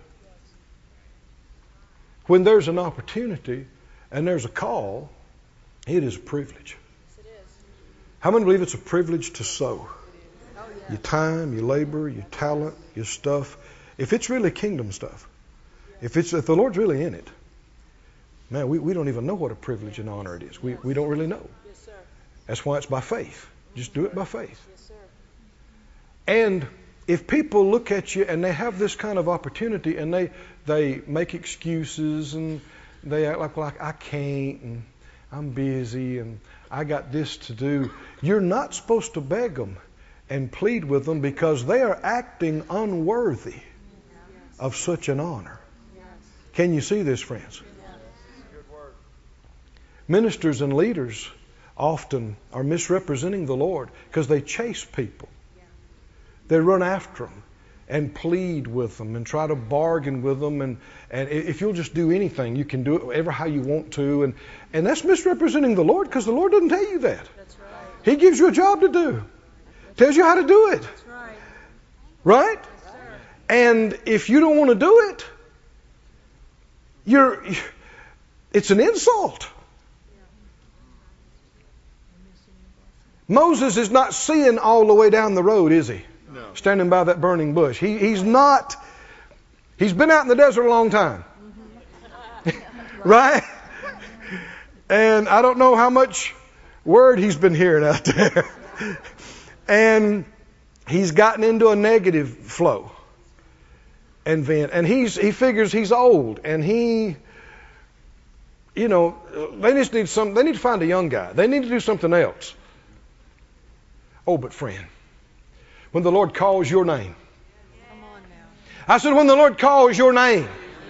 When there's an opportunity and there's a call, it is a privilege. How many believe it's a privilege to sow? Your time, your labor, your talent, your stuff. If it's really kingdom stuff, if it's if the Lord's really in it, man, we, we don't even know what a privilege and honor it is. We we don't really know. That's why it's by faith. Just do it by faith. And if people look at you and they have this kind of opportunity and they they make excuses and they act like, well, I, I can't and I'm busy and I got this to do, you're not supposed to beg them and plead with them, because they are acting unworthy of such an honor. Can you see this, friends? Ministers and leaders often are misrepresenting the Lord because they chase people. They run after them and plead with them and try to bargain with them. And, and if you'll just do anything, you can do it ever how you want to. And, and that's misrepresenting the Lord, because the Lord doesn't tell you that. That's right. He gives you a job to do. Tells you how to do it. That's right. Right? Yes, and if you don't want to do it, you're, it's an insult. Moses is not seeing all the way down the road, is he? No. Standing by that burning bush. He, he's not. He's been out in the desert a long time. Mm-hmm. Right? And I don't know how much word he's been hearing out there. And he's gotten into a negative flow and vent. And he's he figures he's old, and he, you know, they just need some. They need to find a young guy. They need to do something else. Oh, but friend, When the Lord calls your name. Come on now. I said, when the Lord calls your name.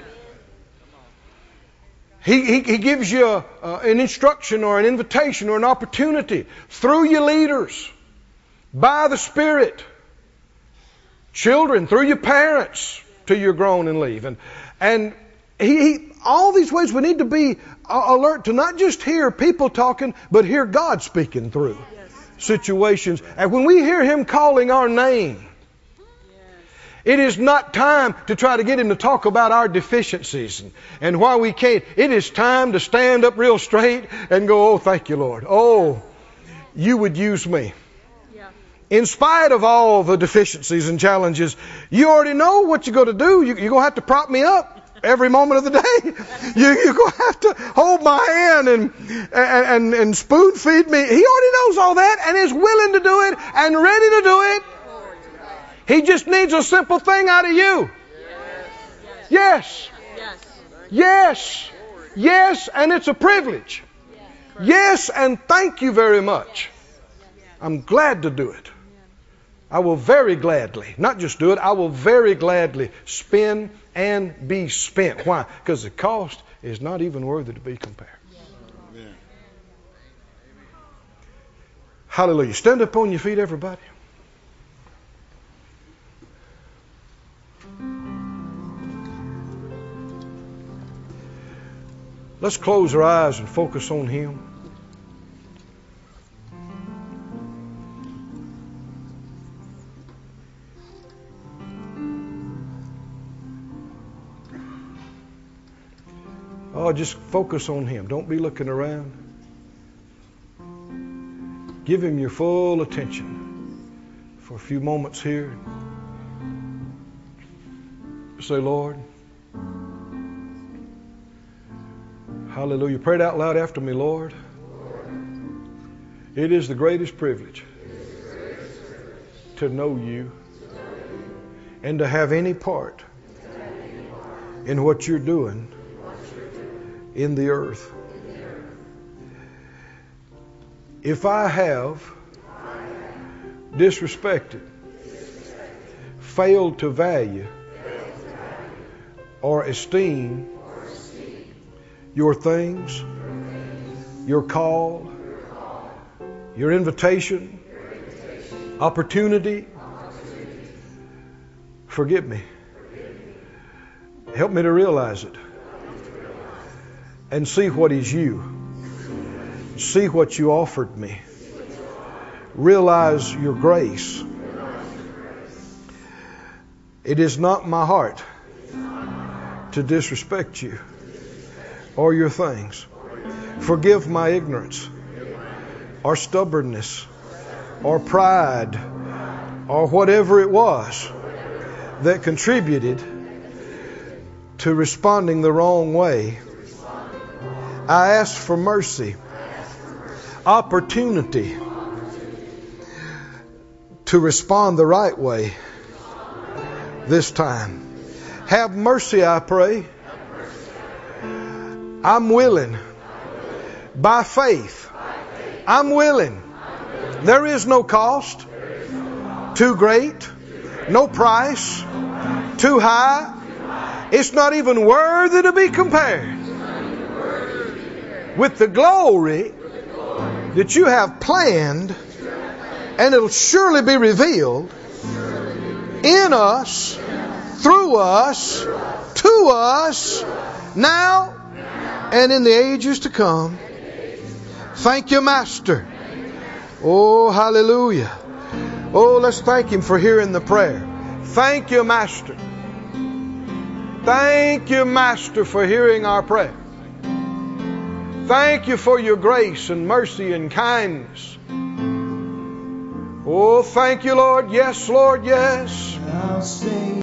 He, he, he gives you a, uh, an instruction or an invitation or an opportunity through your leaders, by the Spirit, children, through your parents, till you're grown and leave. And, and he, he, all these ways we need to be alert to not just hear people talking, but hear God speaking through situations. And when we hear Him calling our name, it is not time to try to get Him to talk about our deficiencies and, and why we can't. It is time to stand up real straight and go, oh, thank you, Lord. Oh, you would use me. Yeah. In spite of all the deficiencies and challenges, you already know what you're going to do. You, you're going to have to prop me up every moment of the day. You, you're going to have to hold my hand and, and, and, and spoon feed me. He already knows all that and is willing to do it and ready to do it. He just needs a simple thing out of you. Yes. Yes. Yes. Yes, and it's a privilege. Yes, and thank you very much. I'm glad to do it. I will very gladly, not just do it, I will very gladly spend and be spent. Why? Because the cost is not even worthy to be compared. Hallelujah. Stand up on your feet, everybody. Let's close our eyes and focus on Him. Oh, just focus on Him. Don't be looking around. Give Him your full attention for a few moments here. Say, Lord. Hallelujah. Pray it out loud after me, Lord. It is the greatest privilege to know you and to have any part in what you're doing in the earth. If I have disrespected, failed to value or esteem your things, your call, your invitation, opportunity, forgive me. Help me to realize it and see what is you. See what you offered me. Realize your grace. It is not my heart to disrespect you or your things. Forgive my ignorance or stubbornness or pride or whatever it was that contributed to responding the wrong way. I ask for mercy, opportunity to respond the right way this time. Have mercy, I pray. I'm willing. By faith. I'm willing. There is no cost too great, no price too high. It's not even worthy to be compared with the glory that you have planned, and it'll surely be revealed in us, through us, to us, now and in the ages to come. Thank you, Master. Oh, hallelujah. Oh, let's thank Him for hearing the prayer. Thank you, Master. Thank you, Master, for hearing our prayer. Thank you for your grace and mercy and kindness. Oh, thank you, Lord. Yes, Lord, yes.